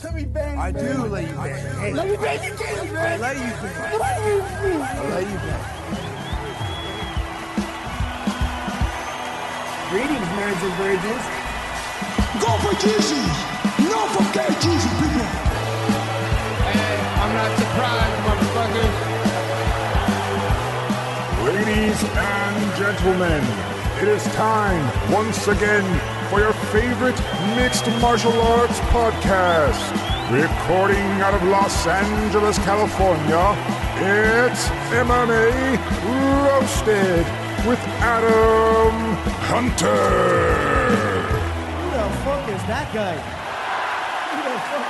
Let me bang. I do let you bang. Hey, let me bang you, James, man. I let you bang. I let you bang. Greetings, marrieds and virgins. Go for Jesus. No forget Jesus, people. Hey, I'm not surprised, motherfuckers. Ladies and gentlemen, it is time once again for your favorite mixed martial arts podcast. Recording out of Los Angeles, California, it's MMA Roasted with Adam Hunter. Who the fuck is that guy? Who the fuck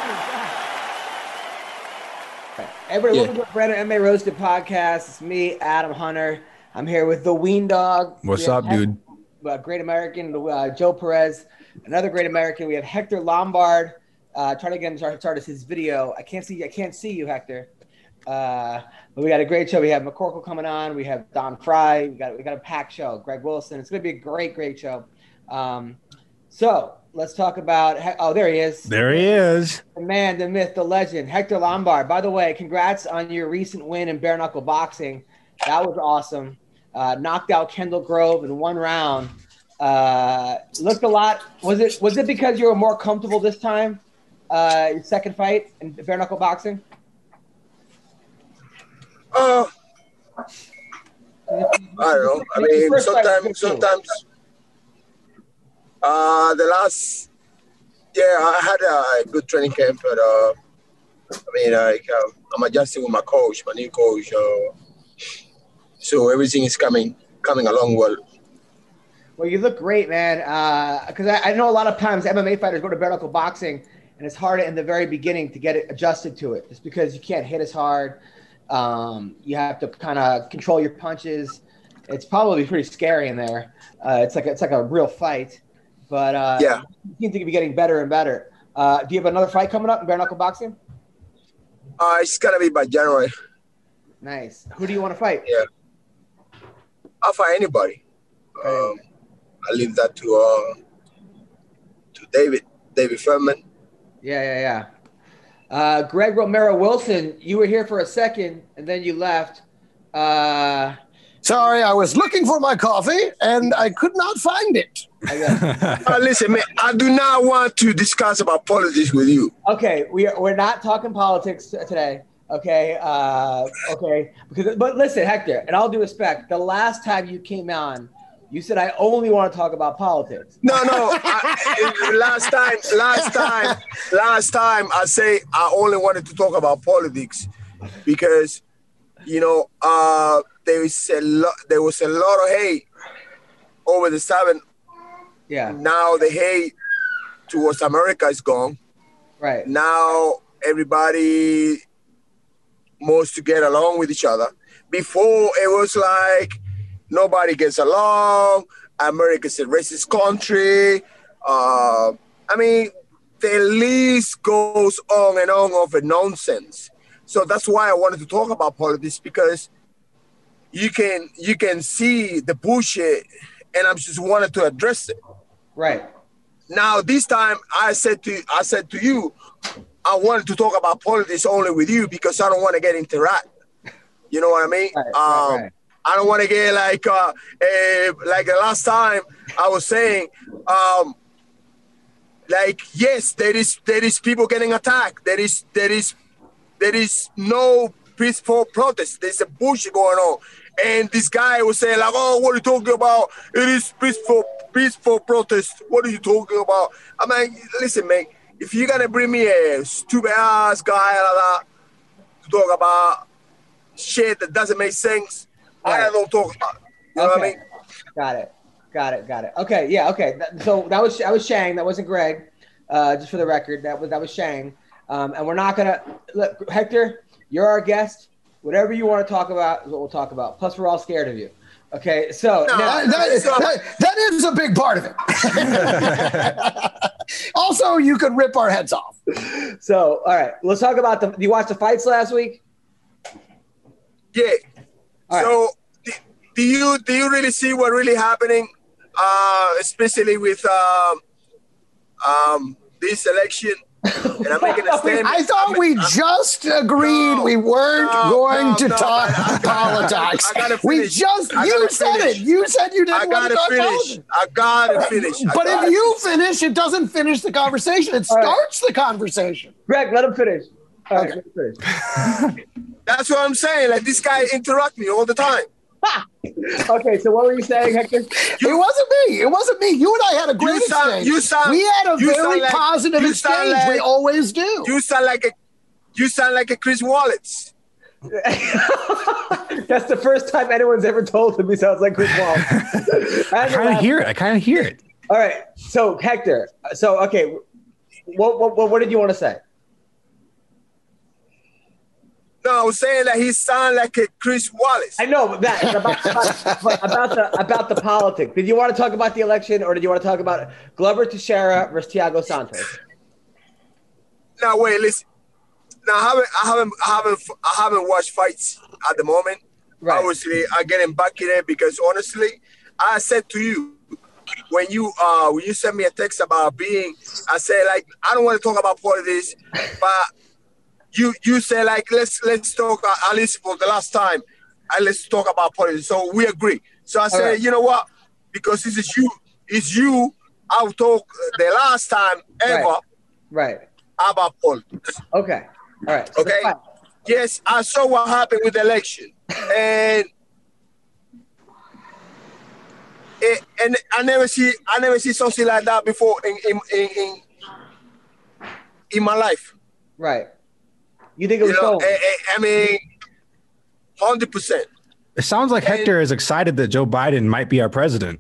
is that? Everybody, welcome to Brandon MMA Roasted Podcast. It's me, Adam Hunter. I'm here with the Ween Dog. What's up, dude? Great American, Joe Perez. Another great American. We have Hector Lombard. Trying to get him started his video. I can't see you, Hector. But we got a great show. We have McCorkle coming on. We have Don Fry. We got a packed show. Greg Wilson. It's going to be a great show. So let's talk about. There he is. There he is. The man, the myth, the legend, Hector Lombard. By the way, congrats on your recent win in bare knuckle boxing. That was awesome. Knocked out Kendall Grove in one round. Looked a lot. Was it because you were more comfortable this time? Your second fight in bare knuckle boxing? I don't know. I mean, sometimes. The last, I had a good training camp, but I'm adjusting with my coach, my new coach. So everything is coming along well. Well, you look great, man. Because I know a lot of times MMA fighters go to bare knuckle boxing, and it's hard in the very beginning to get it adjusted to it, just because you can't hit as hard. You have to kind of control your punches. It's probably pretty scary in there. It's like a real fight. But you seem to be getting better and better. Do you have another fight coming up in bare knuckle boxing? It's gonna be by January. Nice. Who do you want to fight? Yeah, I'll fight anybody. I leave that to David Furman. Yeah. Greg Romero Wilson, you were here for a second and then you left. Sorry, I was looking for my coffee and I could not find it. Listen, man, I do not want to discuss about politics with you. Okay, we're not talking politics today. Okay, but listen, Hector, and all due respect, the last time you came on, you said I only want to talk about politics. No. Last time I say I only wanted to talk about politics because there was a lot of hate over the 7. Yeah. Now the hate towards America is gone. Right. Now everybody wants to get along with each other. Before it was like nobody gets along. America's a racist country. The list goes on and on of a nonsense. So that's why I wanted to talk about politics, because you can see the bullshit, and I just wanted to address it. Right. Now this time I said to you, I wanted to talk about politics only with you because I don't want to get interrupt. You know what I mean? Right. I don't want to get like the last time I was saying, yes, there is people getting attacked. There is no peaceful protest. There's a bullshit going on. And this guy was saying like, oh, what are you talking about? It is peaceful protest. What are you talking about? I mean, listen, man, if you're going to bring me a stupid ass guy like that to talk about shit that doesn't make sense, I don't talk about it. You know what I mean? Got it. Okay, yeah, okay. So that was Shang. That wasn't Greg. Just for the record, that was Shang. And we're not gonna look, Hector. You're our guest. Whatever you want to talk about is what we'll talk about. Plus, we're all scared of you. Okay, so that is a big part of it. Also, you could rip our heads off. So, all right, let's talk about do you watch the fights last week? Yeah. All so, right. do you really see what really happening, especially with this election? And I'm making a statement. I thought we just agreed we weren't going to talk politics. I gotta We finish. just, I you gotta said finish. it. You said you I didn't want to gotta talk finish. politics. I gotta finish. But if you finish, it doesn't finish the conversation. It starts the conversation. Greg, let him finish. All right, let him finish. That's what I'm saying. Like, this guy interrupt me all the time. Okay, so what were you saying, Hector? It wasn't me. It wasn't me. You and I had a great exchange. We had a very positive exchange. We always do. You sound like a Chris Wallace. That's the first time anyone's ever told him he sounds like Chris Wallace. I kind of hear it. All right, so Hector. So okay, what did you want to say? No, I was saying that he sound like a Chris Wallace. I know that about the politics. Did you want to talk about the election, or did you want to talk about Glover Teixeira versus Thiago Santos? Now wait, listen. Now I haven't watched fights at the moment. Right. Obviously, I'm getting back in it because honestly, I said to you when you sent me a text about I said like I don't want to talk about politics, but you say like let's talk at least for the last time, and let's talk about politics. So we agree. So I said, you know what? Because this is you. I'll talk the last time ever. Right. About politics. Okay. All right. So okay. Yes, I saw what happened with the election, and I never see something like that before in my life. Right. You think it was stolen? I mean, 100%. It sounds like Hector is excited that Joe Biden might be our president.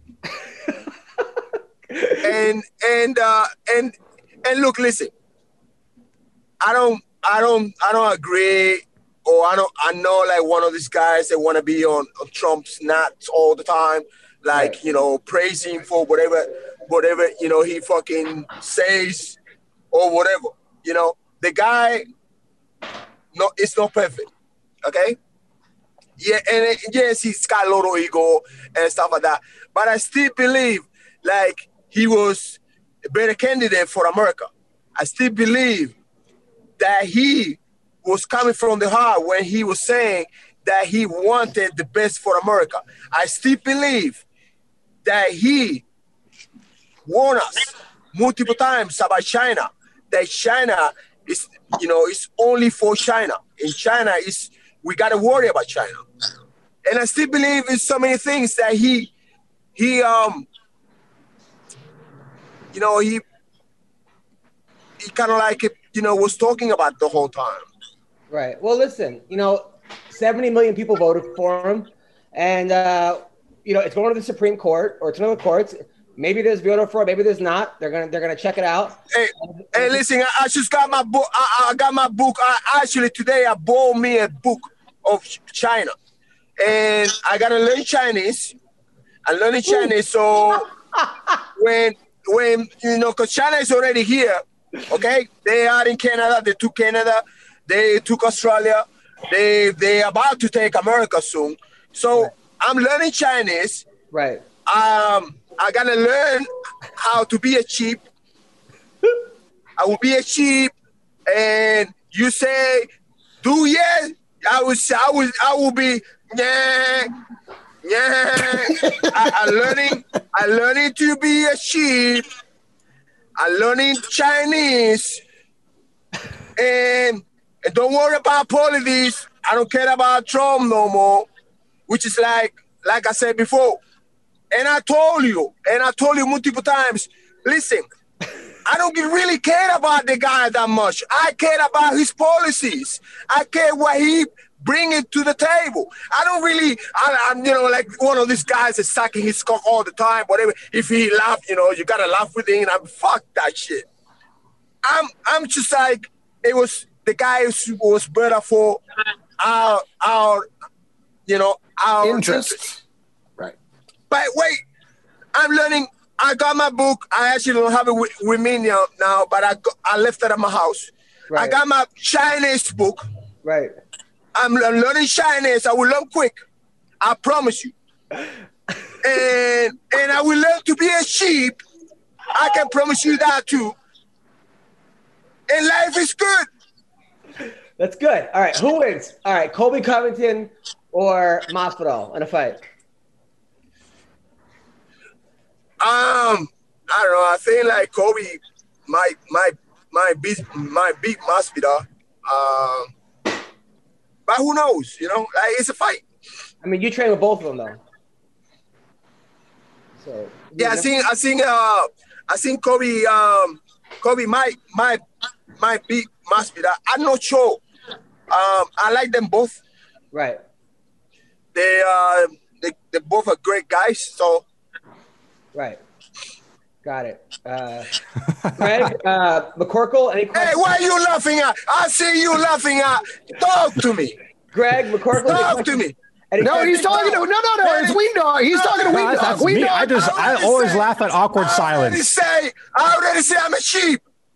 and look, listen. I don't agree, or I know like one of these guys that want to be on Trump's nuts all the time, like praising for whatever he fucking says or whatever. The guy. No, it's not perfect. Okay? Yeah, and yes, he's got a little ego and stuff like that. But I still believe like he was a better candidate for America. I still believe that he was coming from the heart when he was saying that he wanted the best for America. I still believe that he warned us multiple times about China, that China is, it's only for China. In China, we got to worry about China. And I still believe in so many things that he kind of like, was talking about the whole time. Right. Well, listen, 70 million people voted for him. And, it's going to the Supreme Court or to the courts. Maybe there's voter fraud, maybe there's not. They're gonna check it out. Hey, listen, I just got my book. I got my book. Today I bought me a book of China, and I gotta learn Chinese. I'm learning Chinese, so when because China is already here, okay? They are in Canada. They took Canada. They took Australia. They about to take America soon. So I'm learning Chinese. Right. I gotta learn how to be a sheep. I will be a sheep, and you say, "Do yes." I will be yeah. I learning to be a sheep. I learning Chinese, and don't worry about politics. I don't care about Trump no more, which is like I said before. And I told you multiple times, listen, I don't really care about the guy that much. I care about his policies. I care what he bringing to the table. I don't really, I'm like one of these guys that's sucking his cock all the time, whatever. If he laugh, you got to laugh with him. And fuck that shit. I'm just like, it was, the guy was better for our interests. But wait, I'm learning. I got my book. I actually don't have it with me now, but I left it at my house. Right. I got my Chinese book. Right. I'm learning Chinese. I will learn quick. I promise you. And I will learn to be a sheep. I can promise you that too. And life is good. That's good. All right, who wins? All right, Colby Covington or Masvidal in a fight? I don't know. I think like Kobe might beat Masvidal. But who knows? You know, like, it's a fight. I mean, you train with both of them though. So yeah, I think Kobe might beat Masvidal. I'm not sure. I like them both. Right. They both are great guys. So. Right. Got it. Greg, McCorkle, any questions? Hey, why are you laughing at? I see you laughing at. Talk to me. Greg, McCorkle. Talk to me. No, he's talking to it's Ween Dog. He's talking to Ween Dog. Me. I always laugh at awkward silence. I already say I'm a sheep.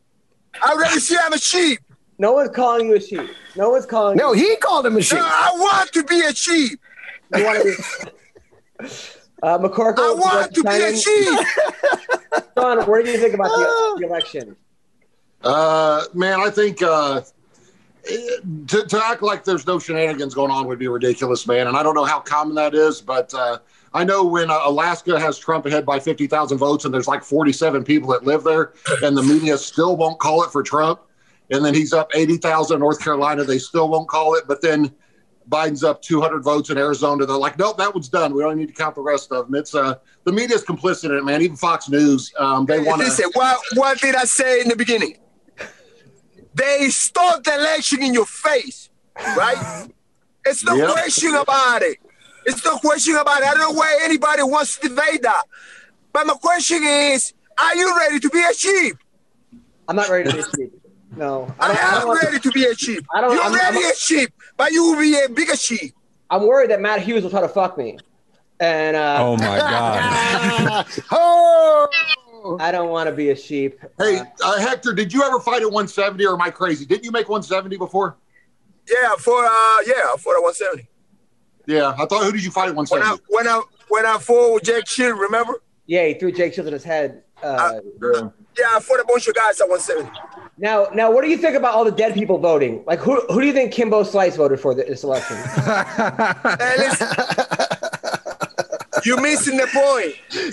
No one's calling you a sheep. No one's calling. No, he called him a sheep. No, I want to be a sheep. You want to be McCorkle. I want to be a sheep. Sean, what do you think about the election? Man, I think to act like there's no shenanigans going on would be ridiculous, man. And I don't know how common that is, but I know when Alaska has Trump ahead by 50,000 votes and there's like 47 people that live there and the media still won't call it for Trump. And then he's up 80,000 in North Carolina. They still won't call it. But then Biden's up 200 votes in Arizona. They're like, nope, that one's done. We don't need to count the rest of them. It's the media's complicit in it, man. Even Fox News, they want to. Listen, what did I say in the beginning? They stole the election in your face, right? It's no question about it. It's no question about it. I don't know why anybody wants to debate that. But my question is, are you ready to be a sheep? I'm not ready to be a sheep. No. I'm ready to be a sheep. You're ready a sheep, but you will be a bigger sheep. I'm worried that Matt Hughes will try to fuck me. And oh my God. I don't want to be a sheep. Hey, Hector, did you ever fight at 170 or am I crazy? Didn't you make 170 before? Yeah, for at 170. Yeah, I thought, who did you fight at 170? When I fought with Jake Shield, remember? Yeah, he threw Jake Shield in his head. I fought a bunch of guys at 170. Now, what do you think about all the dead people voting? Like, who do you think Kimbo Slice voted for this election? Hey, listen. You're missing the point.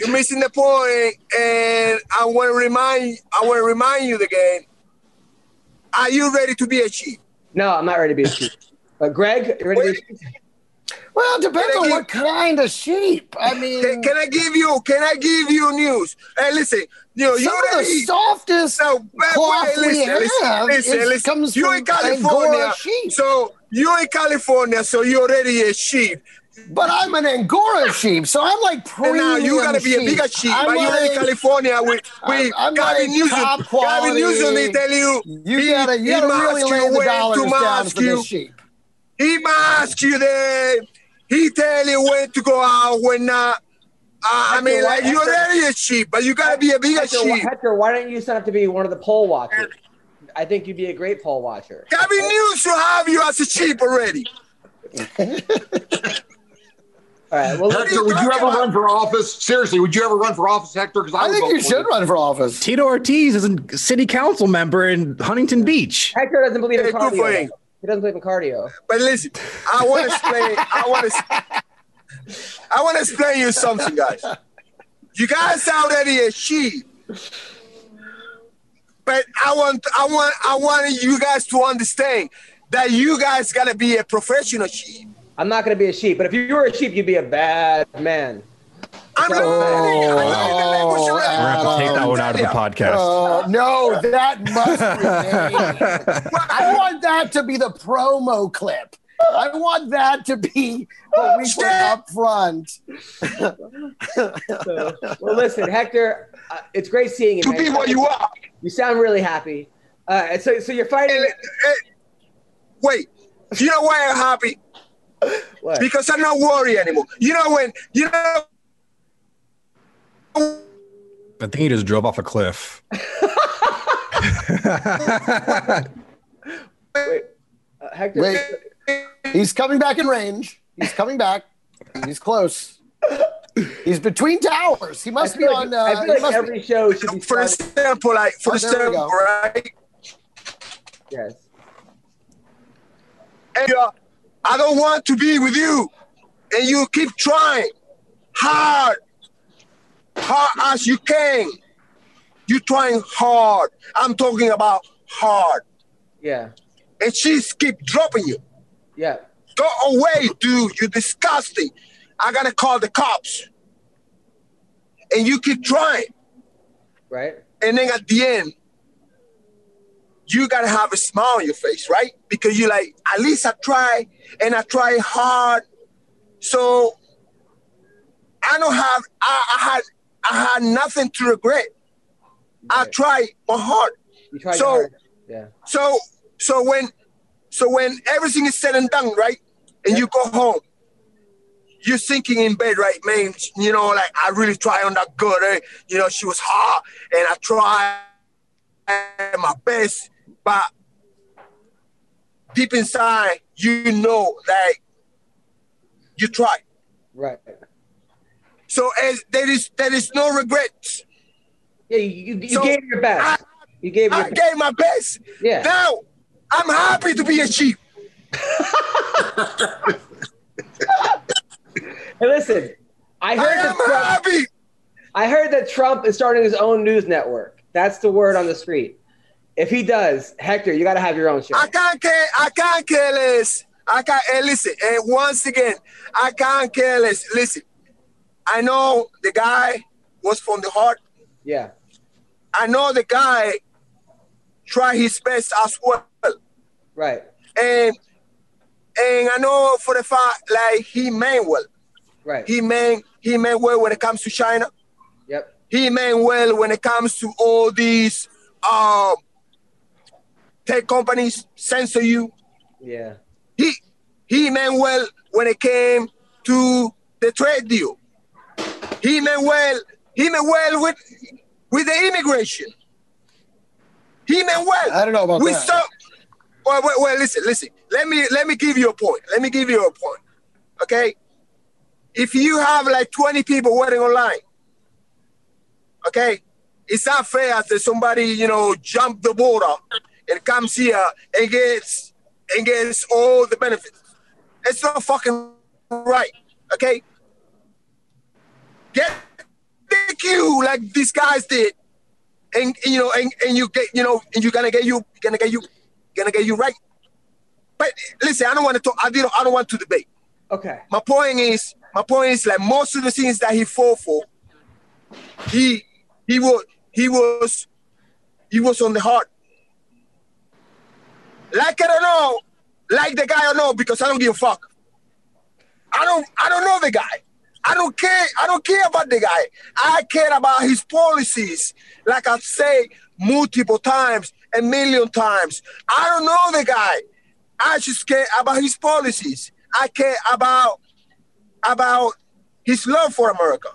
And I want to remind you again. Are you ready to be a sheep? No, I'm not ready to be a sheep. Greg, you ready to be a sheep? Well, it depends on what kind of sheep. I mean, can I give you news? Hey, listen, some of the softest cloth we have comes you from in California. Angora sheep. So you're in California, so you're already a sheep. But I'm an Angora sheep, so I'm like premium. Now you gotta be a bigger sheep. But you're in California with Gavin Newsom. Gavin Newsom, they tell you gotta really lay the dollars down for this sheep. He mask you there. He tell you when to go out, when not. You're already a sheep, but you gotta be a bigger sheep. Hector, why don't you sign up to be one of the poll watchers? I think you'd be a great poll watcher. Gavin Newsom have you as a sheep already. All right. Well, Hector, would you ever run for office? Seriously, would you ever run for office, Hector? Because I think you should run for office. Tito Ortiz is a city council member in Huntington Beach. Hector doesn't believe in cardio. He doesn't believe in cardio. But listen, I want to explain you something, guys. You guys are already a sheep, but I want you guys to understand that you guys gotta be a professional sheep. I'm not going to be a sheep, but if you were a sheep, you'd be a bad man. We're going to have to take that one out of the podcast. No, that must remain. I want that to be the promo clip. I want that to be what we put up front. Well, listen, Hector, it's great seeing you, man. To be what you are. You sound really happy. So you're fighting. Wait, you know why I'm happy? What? Because I'm not worried anymore. I think he just drove off a cliff. Wait, Hector. Wait. He's coming back in range. He's coming back. He's close. He's between towers. He must be on. I feel like every show should be. For example, right? Yes. And I don't want to be with you. And you keep trying hard as you can. You're trying hard. I'm talking about hard. Yeah. And she's keep dropping you. Yeah. Go away, dude. You're disgusting. I gotta call the cops. And you keep trying. Right. And then at the end, you gotta have a smile on your face, right? Because you're like, at least I try, and I try hard. So I don't have. I had nothing to regret. Right. I tried my hard. You tried hard. Yeah. So when everything is said and done, right, and you go home, you're sinking in bed, right, man. You know, like I really tried on that good. You know, she was hard, and I tried my best. But deep inside, you know that you tried. Right. So there is no regrets. Yeah, you gave your best. You gave your best. Gave my best. Yeah. Now I'm happy to be a chief. Hey, listen. I heard that Trump is starting his own news network. That's the word on the street. If he does, Hector, you got to have your own show. I can't care less. Listen, and once again, I can't care less. Listen, I know the guy was from the heart. Yeah. I know the guy tried his best as well. Right. And I know for the fact, like, he meant well. Right. He meant well when it comes to China. Yep. He meant well when it comes to all these tech companies censor you. Yeah. He meant well when it came to the trade deal. He meant well with the immigration. He meant well. I don't know about that. Well, listen. Let me give you a point. Okay? If you have like 20 people waiting online, okay, it's not fair that somebody, you know, jump the border and comes here and gets all the benefits. It's not fucking right. Okay? Get the queue like these guys did, and you get gonna get you right. But listen, I don't want to talk. I don't want to debate. Okay. My point is like most of the things that he fought for, he was on the heart. Like it or no, like the guy or no, because I don't give a fuck. I don't know the guy. I don't care about the guy. I care about his policies. Like I say multiple times, a million times. I don't know the guy. I just care about his policies. I care about his love for America.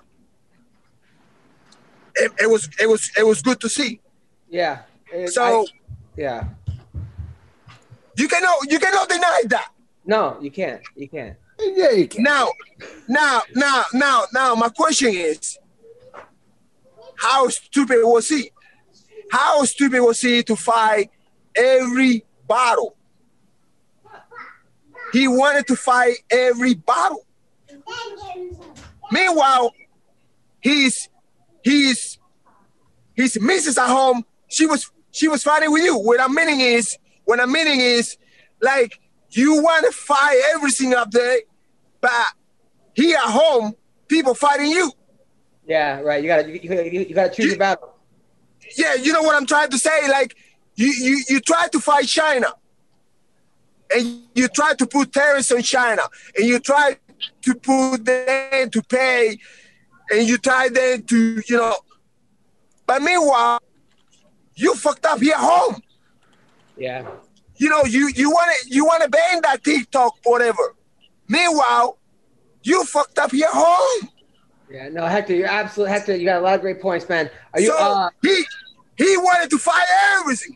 It was good to see. Yeah. Yeah. You cannot deny that. No, you can't. You can't. Yeah, you can. Now, my question is, how stupid was he? How stupid was he to fight every battle? He wanted to fight every battle. Meanwhile, his missus at home, she was fighting with you. What I'm meaning is like you want to fight everything up there, but here at home, people fighting you. Yeah, right. You gotta choose your battle. Yeah, you know what I'm trying to say? Like you try to fight China, and you try to put tariffs on China, and you try to put them to pay, and you try them to, you know. But meanwhile, you fucked up here at home. Yeah. You know, you want to ban that TikTok, whatever. Meanwhile, you fucked up your home. Yeah, no, Hector, you're absolutely Hector. You got a lot of great points, man. Are you? So he wanted to fight everything.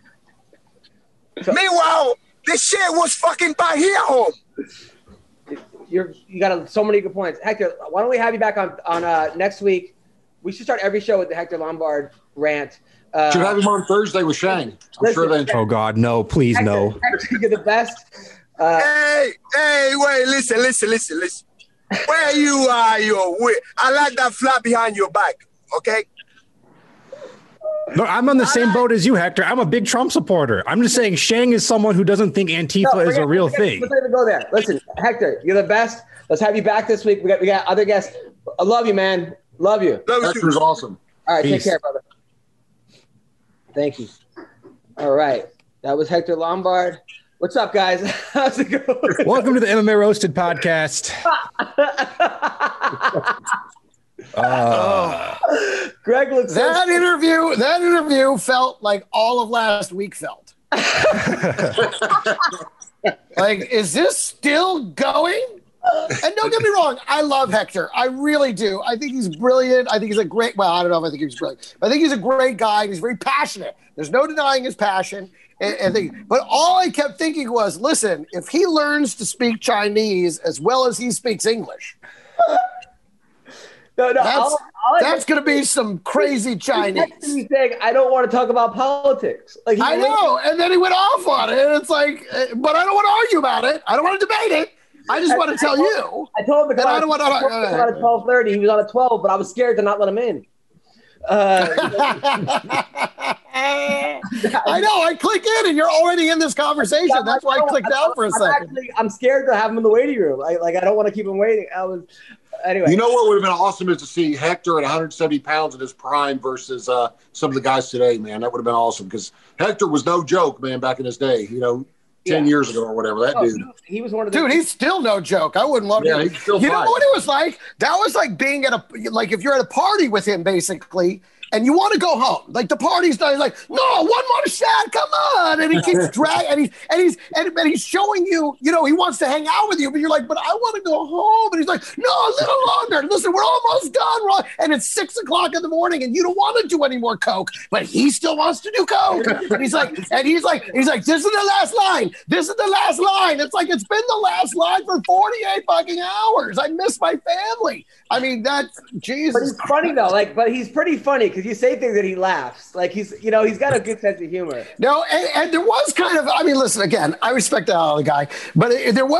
Meanwhile, this shit was fucking by here home. You got so many good points, Hector. Why don't we have you back on next week? We should start every show with the Hector Lombard rant. Should have him on Thursday with Shang. I'm sure they. Oh God, no! Please, no. Hector, you're the best. Hey, wait, listen. Where you are, I like that flap behind your back, okay? No, I'm on the same boat as you, Hector. I'm a big Trump supporter. I'm just saying Shang is someone who doesn't think Antifa is a real thing. Let's not even go there. Listen, Hector, you're the best. Let's have you back this week. We got other guests. I love you, man. Love you. Hector's awesome. All right, Peace. Take care, brother. Thank you. All right. That was Hector Lombard. What's up, guys? How's it going? Welcome to the MMA Roasted podcast. Greg looks That interview felt like all of last week felt. Like, is this still going? And don't get me wrong, I love Hector. I really do. I think he's brilliant. I think he's a great, well, I don't know if I think he's brilliant, but I think he's a great guy. He's very passionate. There's no denying his passion. But all I kept thinking was, listen, if he learns to speak Chinese as well as he speaks English, that's going to be some crazy Chinese. He's saying, I don't want to talk about politics. Like I know. And then he went off on it. And it's like, but I don't want to argue about it. I don't want to debate it. I just want to tell you. I told him to come I don't want to. at 12:30. He was on at 12, but I was scared to not let him in. I know. I click in, and you're already in this conversation. That's why I clicked out for a second. I'm scared to have him in the waiting room. I don't want to keep him waiting. Anyway. You know what would have been awesome is to see Hector at 170 pounds in his prime versus some of the guys today, man. That would have been awesome because Hector was no joke, man, back in his day. 10 years ago or whatever. That dude. He was one of the dude. He's still no joke. I wouldn't want to. Yeah, he's still. You know what it was like? That was like being at if you're at a party with him, basically. And you want to go home, like the party's done. He's like, no, one more shot, come on, and he keeps dragging, and he's showing you, he wants to hang out with you, but you're like, but I want to go home, and he's like, no, a little longer. Listen, we're almost done, and it's 6:00 in the morning, and you don't want to do any more coke, but he still wants to do coke, and he's like, this is the last line, this is the last line. It's like it's been the last line for 48 fucking hours. I miss my family. I mean, that's Jesus. But he's funny though, but he's pretty funny. Because you say things that he laughs. Like he's got a good sense of humor. No, and there was kind of, listen, again, I respect the other guy, but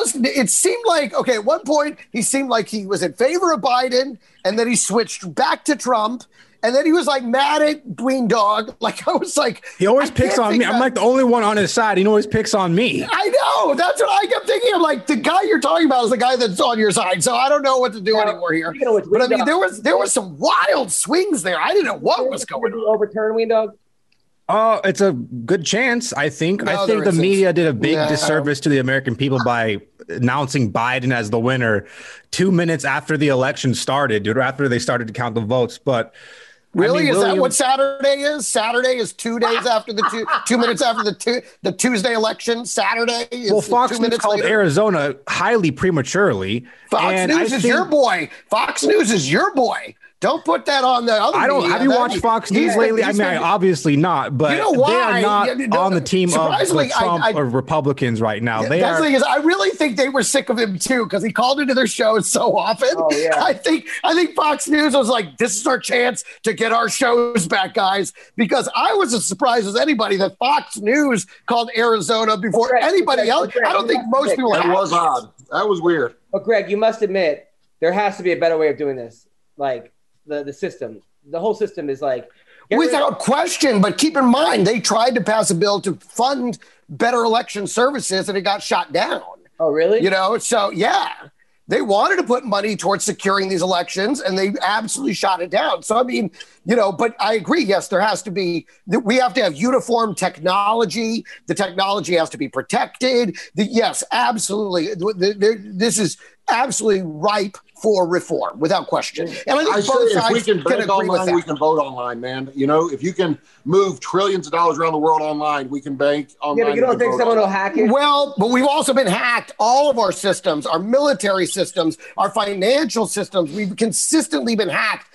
it seemed like, okay, at one point he seemed like he was in favor of Biden, and then he switched back to Trump, and then he was like mad at Green Dog. Like I was like, he always picks on me. I'm like the only one on his side. He always picks on me. I know. That's what I kept thinking. I'm like, the guy you're talking about is the guy that's on your side. So I don't know what to do anymore here. But I mean, there was some wild swings there. I didn't know what was going on. Overturn Green Dog? Oh, it's a good chance. I think the media did a big disservice to the American people by announcing Biden as the winner 2 minutes after the election started, dude, or after they started to count the votes. But really, is that what Saturday is? Saturday is 2 days after the 2 minutes after the Tuesday election. Saturday is Fox News called Arizona highly prematurely. Fox News is your boy. Fox News is your boy. Don't put that on the other. Have you watched Fox News lately? I mean, obviously not, but they are not on the team of Trump or Republicans right now. That's the thing is, I really think they were sick of him too because he called into their show so often. Oh, yeah. I think Fox News was like, "This is our chance to get our shows back, guys." Because I was as surprised as anybody that Fox News called Arizona before anybody else. I don't think most people. That was odd. That was weird. But Greg, you must admit there has to be a better way of doing this. Like. The system, the whole system is like without question. But keep in mind, they tried to pass a bill to fund better election services, and it got shot down. Oh, really? So yeah, they wanted to put money towards securing these elections, and they absolutely shot it down. So I mean, but I agree. Yes, there has to be. We have to have uniform technology. The technology has to be protected. Yes, absolutely. This is absolutely ripe for reform, without question. And I think both sides if we can bank online, we can vote online, man. If you can move trillions of dollars around the world online, we can bank online. Yeah, but you don't think someone will hack it? Well, but we've also been hacked. All of our systems, our military systems, our financial systems, we've consistently been hacked.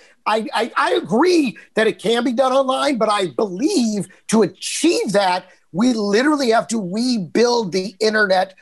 I agree that it can be done online, but I believe to achieve that, we literally have to rebuild the internet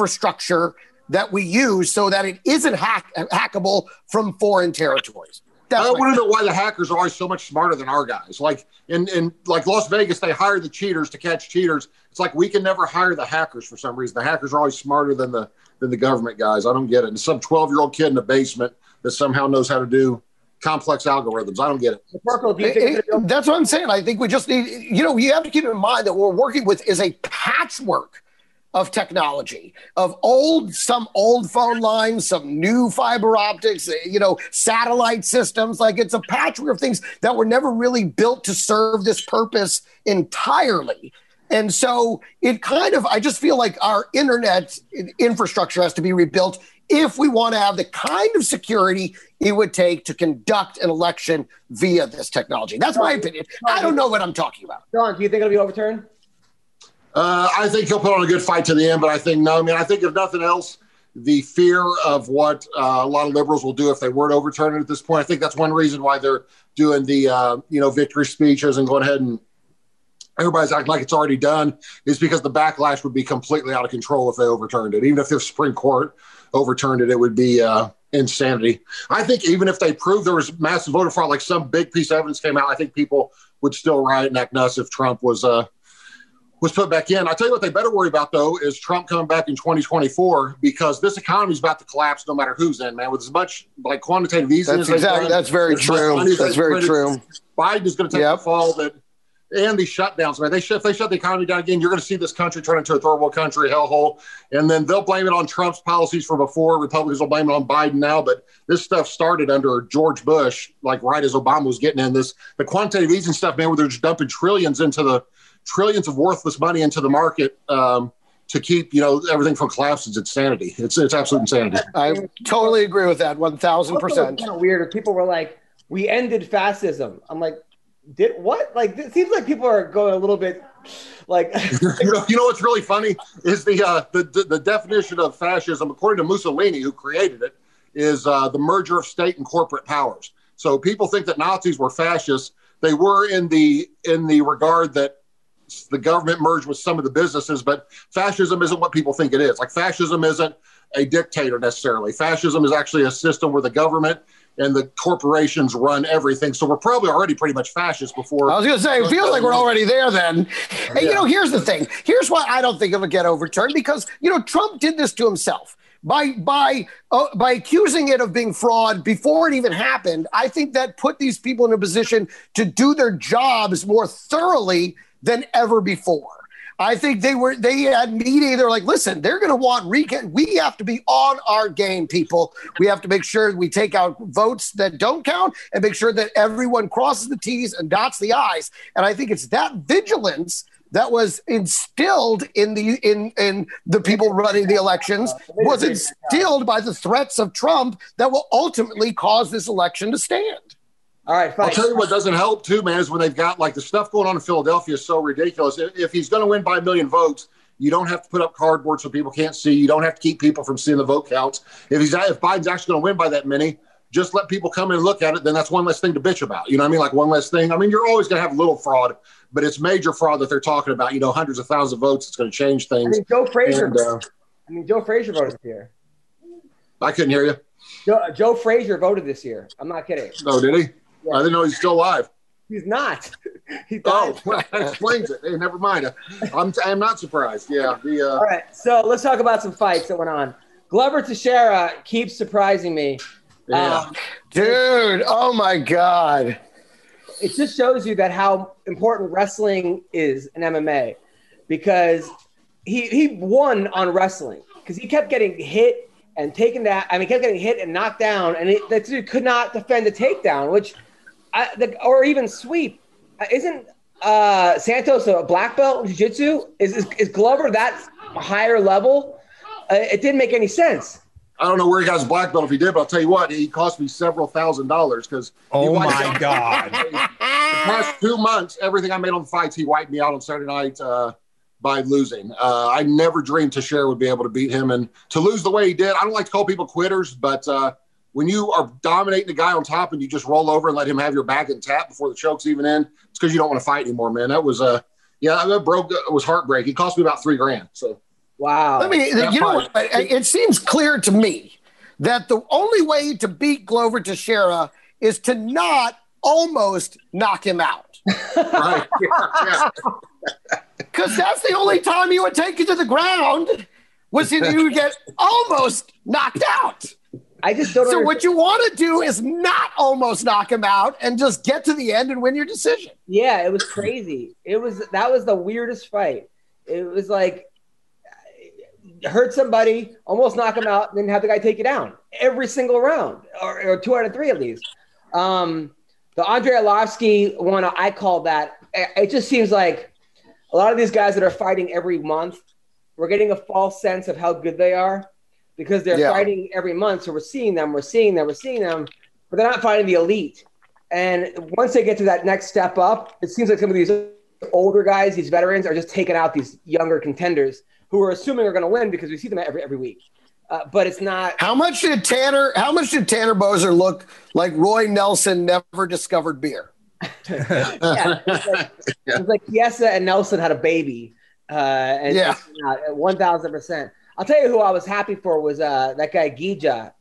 infrastructure that we use so that it isn't hackable from foreign territories. I want to know why the hackers are always so much smarter than our guys. Like in like Las Vegas, they hire the cheaters to catch cheaters. It's like we can never hire the hackers for some reason. The hackers are always smarter than the government guys. I don't get it. And some 12-year-old kid in the basement that somehow knows how to do complex algorithms. I don't get it. That's what I'm saying. I think we just need, you have to keep in mind that what we're working with is a patchwork of technology, of some old phone lines, some new fiber optics, satellite systems. Like, it's a patchwork of things that were never really built to serve this purpose entirely. And so I just feel like our internet infrastructure has to be rebuilt if we want to have the kind of security it would take to conduct an election via this technology. That's my opinion. I don't know what I'm talking about. John, do you think it'll be overturned? I think he'll put on a good fight to the end, but I think no. I mean, I think if nothing else, the fear of what a lot of liberals will do if they were to overturn it at this point, I think that's one reason why they're doing the victory speeches and going ahead and everybody's acting like it's already done, is because the backlash would be completely out of control if they overturned it. Even if the Supreme Court overturned it, it would be insanity. I think even if they proved there was massive voter fraud, like some big piece of evidence came out, I think people would still riot and act nuts if Trump was put back in. I tell you what they better worry about, though, is Trump coming back in 2024, because this economy is about to collapse no matter who's in, man. With as much like quantitative easing as they've done, that's very true. That's very true. Biden is going to take the fall and these shutdowns, man. If they shut the economy down again, you're going to see this country turn into a third world country hellhole. And then they'll blame it on Trump's policies from before. Republicans will blame it on Biden now. But this stuff started under George Bush, like right as Obama was getting in this. The quantitative easing stuff, man, where they're just dumping trillions of worthless money into the market to keep, everything from collapses. It's insanity. It's absolute insanity. I totally agree with that. 1,000%. Kind of weird. People were like, we ended fascism. I'm like, did what? Like, it seems like people are going a little bit like. you know what's really funny is the definition of fascism, according to Mussolini, who created it, is the merger of state and corporate powers. So people think that Nazis were fascists. They were in the regard that the government merged with some of the businesses, but fascism isn't what people think it is. Like, fascism isn't a dictator necessarily. Fascism is actually a system where the government and the corporations run everything. So we're probably already pretty much fascist before. I was going to say, it feels like we're already there then. And, here's the thing. Here's why I don't think it'll get overturned, because, Trump did this to himself. By accusing it of being fraud before it even happened. I think that put these people in a position to do their jobs more thoroughly than ever before. I think they had media. They're like, listen, they're going to want recount. We have to be on our game, people. We have to make sure we take out votes that don't count and make sure that everyone crosses the T's and dots the I's. And I think it's that vigilance that was instilled in the people running the elections, was instilled by the threats of Trump that will ultimately cause this election to stand. All right, fine. I'll tell you what doesn't help too, man, is when they've got like the stuff going on in Philadelphia is so ridiculous. If he's going to win by 1 million votes, you don't have to put up cardboard so people can't see. You don't have to keep people from seeing the vote counts. If Biden's actually going to win by that many, just let people come in and look at it. Then that's one less thing to bitch about. You know what I mean? Like one less thing. I mean, you're always going to have a little fraud, but it's major fraud that they're talking about. Hundreds of thousands of votes. It's going to change things. Joe Frazier voted this year. I couldn't hear you. Joe Frazier voted this year. I'm not kidding. Oh, did he? Yeah. I didn't know he's still alive. He's not. He died. Oh, well, that explains it. Hey, never mind. I'm not surprised. Yeah. All right. So let's talk about some fights that went on. Glover Teixeira keeps surprising me. Yeah. Dude, oh my God. It just shows you that how important wrestling is in MMA, because he won on wrestling because he kept getting hit and taken that. I mean, kept getting hit and knocked down, and that dude could not defend the takedown, or even sweep. Isn't Santos a black belt in jiu-jitsu? Is Glover that higher level? It didn't make any sense. I don't know where he got his black belt if he did, but I'll tell you what, he cost me several $1,000s because. Oh my God! The past 2 months, everything I made on the fights, he wiped me out on Saturday night by losing. I never dreamed Teixeira would be able to beat him, and to lose the way he did. I don't like to call people quitters, but when you are dominating the guy on top and you just roll over and let him have your back and tap before the choke's even in, it's because you don't want to fight anymore, man. That was that broke. It was heartbreaking. It cost me about $3,000. So. Wow. It seems clear to me that the only way to beat Glover Teixeira is to not almost knock him out. Right. Because that's the only time he would take you to the ground was if you would get almost knocked out. I just don't. So what you want to do is not almost knock him out and just get to the end and win your decision. Yeah, it was crazy. That was the weirdest fight. It was like hurt somebody, almost knock him out, and then have the guy take you down every single round, or 2 out of 3 at least. The Andrei Arlovsky one, I call that. It just seems like a lot of these guys that are fighting every month, we're getting a false sense of how good they are because they're fighting every month. So we're seeing them, but they're not fighting the elite. And once they get to that next step up, it seems like some of these older guys, these veterans, are just taking out these younger contenders who are assuming are going to win because we see them every week. But it's not. How much did Tanner Boser look like Roy Nelson never discovered beer? It was like Chiesa and Nelson had a baby. 1,000%. I'll tell you who I was happy for was that guy Giga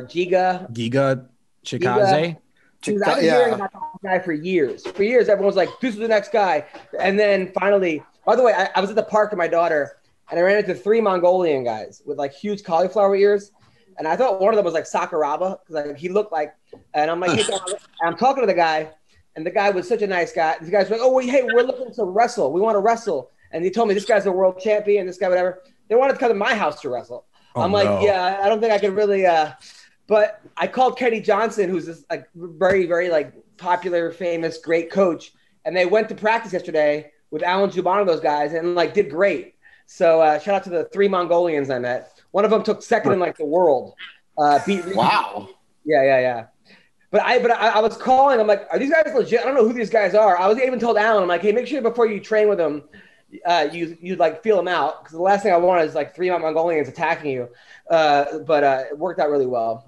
Chikadze. I've been hearing about that guy for years. For years, everyone was like, "This is the next guy." And then finally, by the way, I was at the park with my daughter, and I ran into 3 Mongolian guys with like huge cauliflower ears, and I thought one of them was like Sakuraba because like, he looked like. And I'm like, hey, I'm talking to the guy, and the guy was such a nice guy. These guys were like, "Oh, hey, we're looking to wrestle. We want to wrestle." And he told me this guy's a world champion. This guy, whatever. They wanted to come to my house to wrestle. I'm like, yeah, I don't think I can really. But I called Kenny Johnson, who's this like very, very like popular, famous, great coach, and they went to practice yesterday with Alan Juban and those guys, and like did great. So shout out to the 3 Mongolians I met. One of them took second in like the world. Wow. Yeah. But I was calling. I'm like, are these guys legit? I don't know who these guys are. I was even told Alan, I'm like, hey, make sure before you train with them, you like feel them out because the last thing I want is like 3 Mongolians attacking you. But it worked out really well.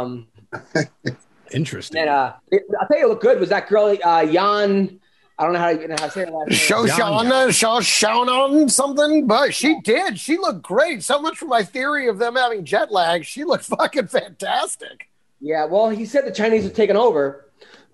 Interesting. And I'll tell you what looked good was that girl Jan. I don't know how to say her last name. Shoshana something, but she did. She looked great. So much for my theory of them having jet lag. She looked fucking fantastic. Yeah, well, he said the Chinese are taking over.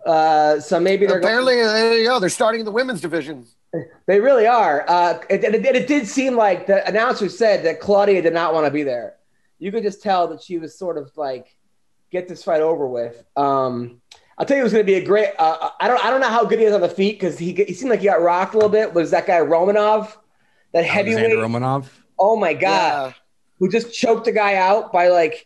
So maybe they're there you go. They're starting the women's division. They really are. It did seem like the announcer said that Claudia did not want to be there. You could just tell that she was sort of like, get this fight over with. I'll tell you, it was going to be a great. I don't know how good he is on the feet because he seemed like he got rocked a little bit. Was that guy Romanov, that heavyweight? Romanov. Oh my god, who just choked the guy out by like.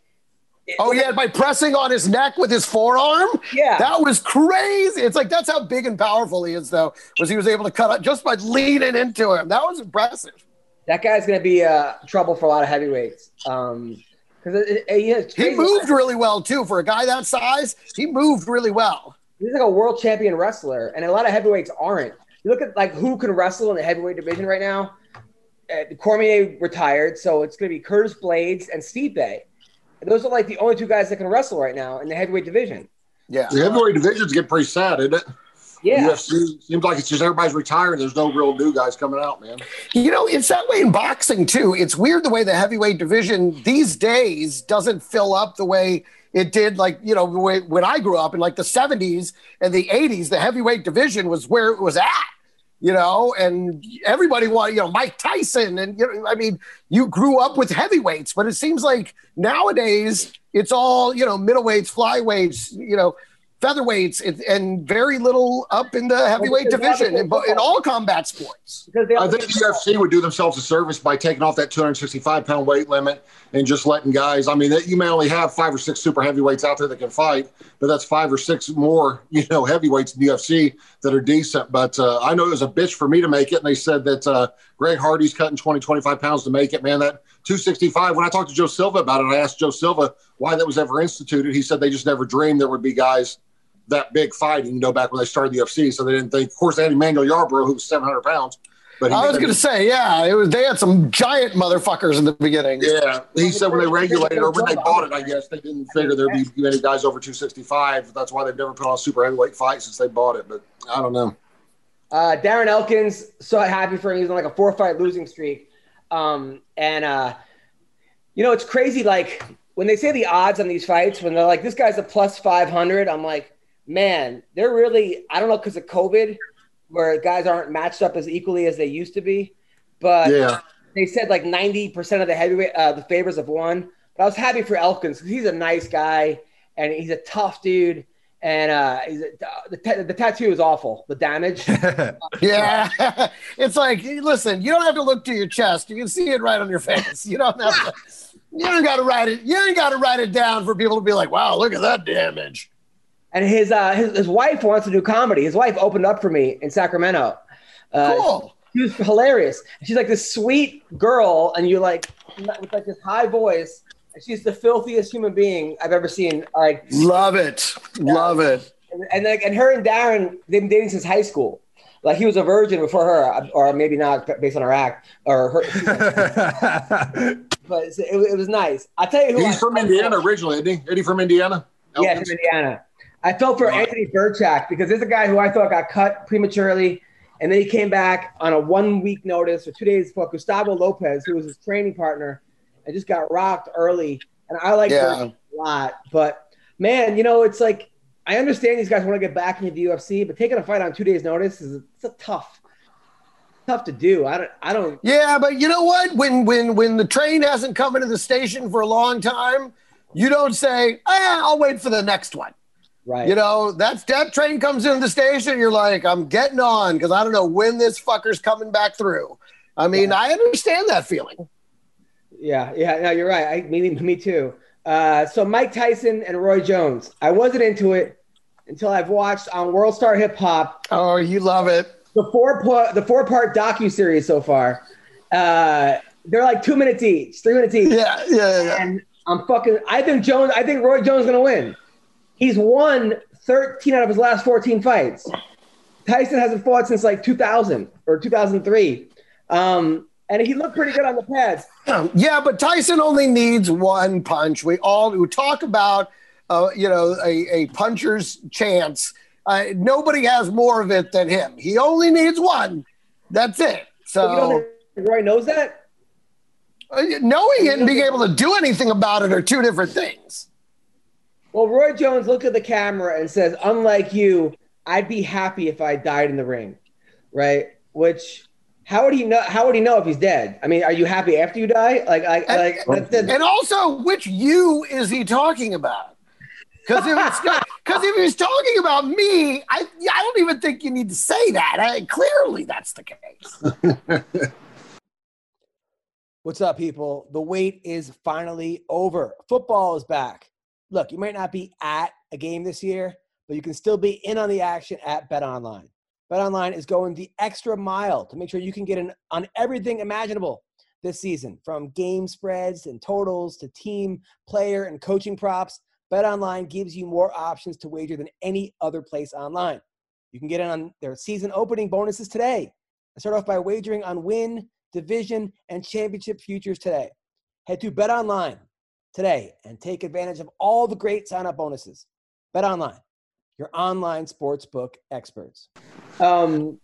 By pressing on his neck with his forearm. Yeah, that was crazy. It's like that's how big and powerful he is, though. Was he was able to cut out just by leaning into him? That was impressive. That guy's going to be trouble for a lot of heavyweights. Because he moved really well too for a guy that size. He moved really well. He's like a world champion wrestler, and a lot of heavyweights aren't. You look at like who can wrestle in the heavyweight division right now. Cormier retired, so it's going to be Curtis Blades and Stipe. Those are like the only 2 guys that can wrestle right now in the heavyweight division. Yeah, the heavyweight divisions get pretty sad, isn't it? Yeah, UFC seems like it's just everybody's retiring. There's no real new guys coming out, man. You know, it's that way in boxing too. It's weird the way the heavyweight division these days doesn't fill up the way it did. Like, you know, when I grew up in like the 70s and the 80s, the heavyweight division was where it was at. You know, and everybody wanted, Mike Tyson, and I mean, you grew up with heavyweights, but it seems like nowadays it's all middleweights, flyweights, featherweights, and very little up in the heavyweight division in all combat sports. I think the UFC would do themselves a service by taking off that 265-pound weight limit and just letting guys. I mean, you may only have 5 or 6 super heavyweights out there that can fight, but that's 5 or 6 more, heavyweights in the UFC that are decent. But I know it was a bitch for me to make it, and they said that Greg Hardy's cutting 20, 25 pounds to make it. Man, that 265. When I talked to Joe Silva about it, I asked Joe Silva why that was ever instituted. He said they just never dreamed there would be guys that big fighting, back when they started the UFC. So they didn't think, of course, they had Emmanuel Yarbrough, who was 700 pounds. But I was going to say, they had some giant motherfuckers in the beginning. Yeah. He said when they regulated or when they bought it, I guess they didn't figure there'd be many guys over 265. That's why they've never put on a super heavyweight fight since they bought it. But I don't know. Darren Elkins, so happy for him. He's on like a 4-fight losing streak. It's crazy. Like when they say the odds on these fights, when they're like, this guy's a plus 500, I'm like, man, they're really, I don't know, because of COVID, where guys aren't matched up as equally as they used to be. But they said like 90% of the heavyweight, the favors have won. But I was happy for Elkins because he's a nice guy and he's a tough dude. And the tattoo is awful. The damage. Yeah. It's like, listen, you don't have to look to your chest. You can see it right on your face. You don't have to. You ain't got to write it. You ain't got to write it down for people to be like, "Wow, look at that damage." And his wife wants to do comedy. His wife opened up for me in Sacramento. Cool. She was hilarious. She's like this sweet girl, and you're like with like this high voice. And she's the filthiest human being I've ever seen. Like, love it, love it. And her and Darren, they've been dating since high school. Like he was a virgin before her, or maybe not based on her act or her. But it was nice. I'll tell you who. He's from Indiana originally, isn't he? Isn't he from Indiana? Yeah, from Indiana. I felt for Anthony Burchak because there's a guy who I thought got cut prematurely, and then he came back on a 1 week notice or 2 days for Gustavo Lopez, who was his training partner, and just got rocked early. And I like Burchak a lot. But, man, it's like I understand these guys want to get back into the UFC, but taking a fight on 2 days' notice it's a tough to do. I don't. Yeah, but you know what? When the train hasn't come into the station for a long time, you don't say, I'll wait for the next one. Right. That train comes into the station. You're like, I'm getting on because I don't know when this fucker's coming back through. I mean, I understand that feeling. Yeah. No, you're right. Me too. So Mike Tyson and Roy Jones. I wasn't into it until I've watched on World Star Hip Hop. Oh, you love it. The four-part docuseries so far. They're like 2 minutes each, 3 minutes each. Yeah. And I think Roy Jones is going to win. He's won 13 out of his last 14 fights. Tyson hasn't fought since like 2000 or 2003. And he looked pretty good on the pads. Yeah, but Tyson only needs one punch. We talk about, a puncher's chance. Nobody has more of it than him. He only needs one. That's it. So you don't think Roy knows that? Knowing it and being able to do anything about it are two different things. Well, Roy Jones looked at the camera and says, unlike you, I'd be happy if I died in the ring, right? Which, how would he know if he's dead? I mean, are you happy after you die? And also, which you is he talking about? Because if he's talking about me, I don't even think you need to say that. Clearly, that's the case. What's up, people? The wait is finally over. Football is back. Look, you might not be at a game this year, but you can still be in on the action at BetOnline. BetOnline is going the extra mile to make sure you can get in on everything imaginable this season, from game spreads and totals to team, player, and coaching props. BetOnline gives you more options to wager than any other place online. You can get in on their season opening bonuses today. Start off by wagering on win, division, and championship futures today. Head to BetOnline today and take advantage of all the great sign-up bonuses. BetOnline, your online sportsbook experts. McCorkle,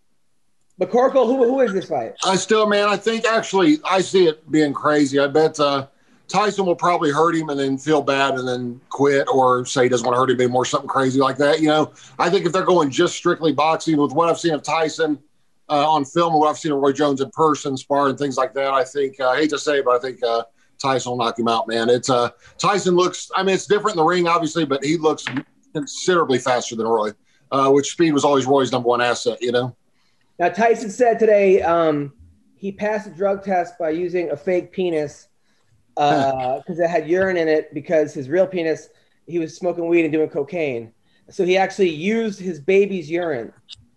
who is this fight? I think actually I see it being crazy. I bet Tyson will probably hurt him and then feel bad and then quit or say he doesn't want to hurt him anymore, something crazy like that. I think if they're going just strictly boxing with what I've seen of Tyson on film and what I've seen of Roy Jones in person, spar and things like that, I think, I hate to say it, but I think Tyson will knock him out, man. It's Tyson looks, it's different in the ring, obviously, but he looks considerably faster than Roy, which speed was always Roy's number one asset, Now, Tyson said today he passed a drug test by using a fake penis because it had urine in it because his real penis, he was smoking weed and doing cocaine. So he actually used his baby's urine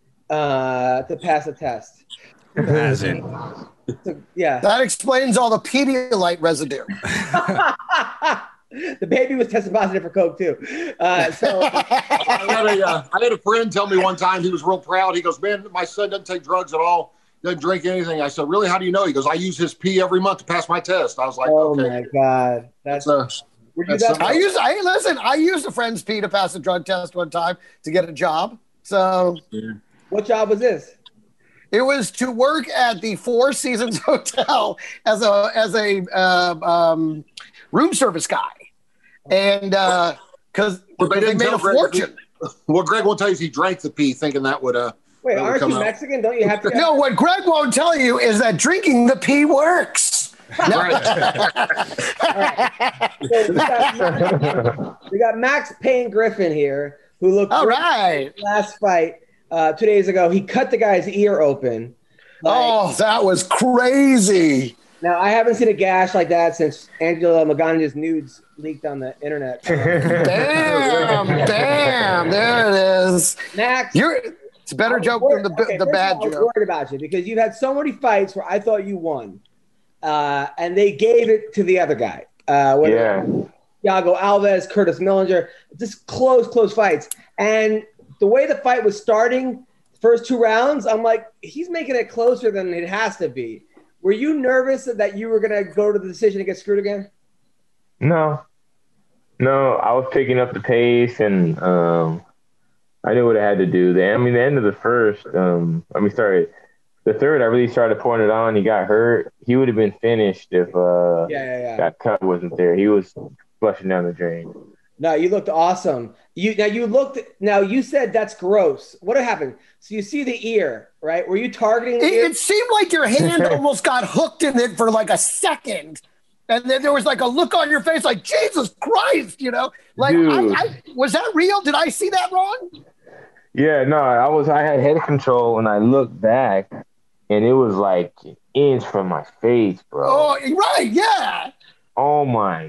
to pass the test. Has it? So, yeah. That explains all the Pedialyte residue. The baby was tested positive for coke too. I had a friend tell me one time, he was real proud. He goes, man, my son doesn't take drugs at all. Doesn't drink anything. I said, really? How do you know? He goes, I use his pee every month to pass my test. I was like, oh okay. my God. I used a friend's pee to pass a drug test one time to get a job. So what job was this? It was to work at the Four Seasons Hotel as a room service guy. And because they made a fortune. What Greg won't tell you is he drank the pee, thinking that would Wait, that would aren't come you out. Mexican? Don't you have to? No, what Greg won't tell you is that drinking the pee works. So we got Max Payne Griffin here, who looked All great right. in the last fight 2 days ago. He cut the guy's ear open. Oh, that was crazy. Now, I haven't seen a gash like that since Angela Maganja's nudes leaked on the internet. Damn, there it is. Max, it's a better joke than the bad I was joke. worried about you because you've had so many fights where I thought you won, and they gave it to the other guy. Thiago Alves, Curtis Millinger, just close fights. And the way the fight was starting, first 2 rounds, I'm like, he's making it closer than it has to be. Were you nervous that you were going to go to the decision and get screwed again? No, I was picking up the pace, and I knew what I had to do. The end of the first, the third, I really started pouring it on. He got hurt. He would have been finished if that cut wasn't there. He was flushing down the drain. No, you looked awesome. You said that's gross. What happened? So you see the ear, right? Were you targeting the ear? It seemed like your hand almost got hooked in it for like a second. And then there was like a look on your face like, Jesus Christ, Like, was that real? Did I see that wrong? Yeah, no, I had head control, and I looked back, and it was like an inch from my face, bro. Oh, right, yeah. Oh my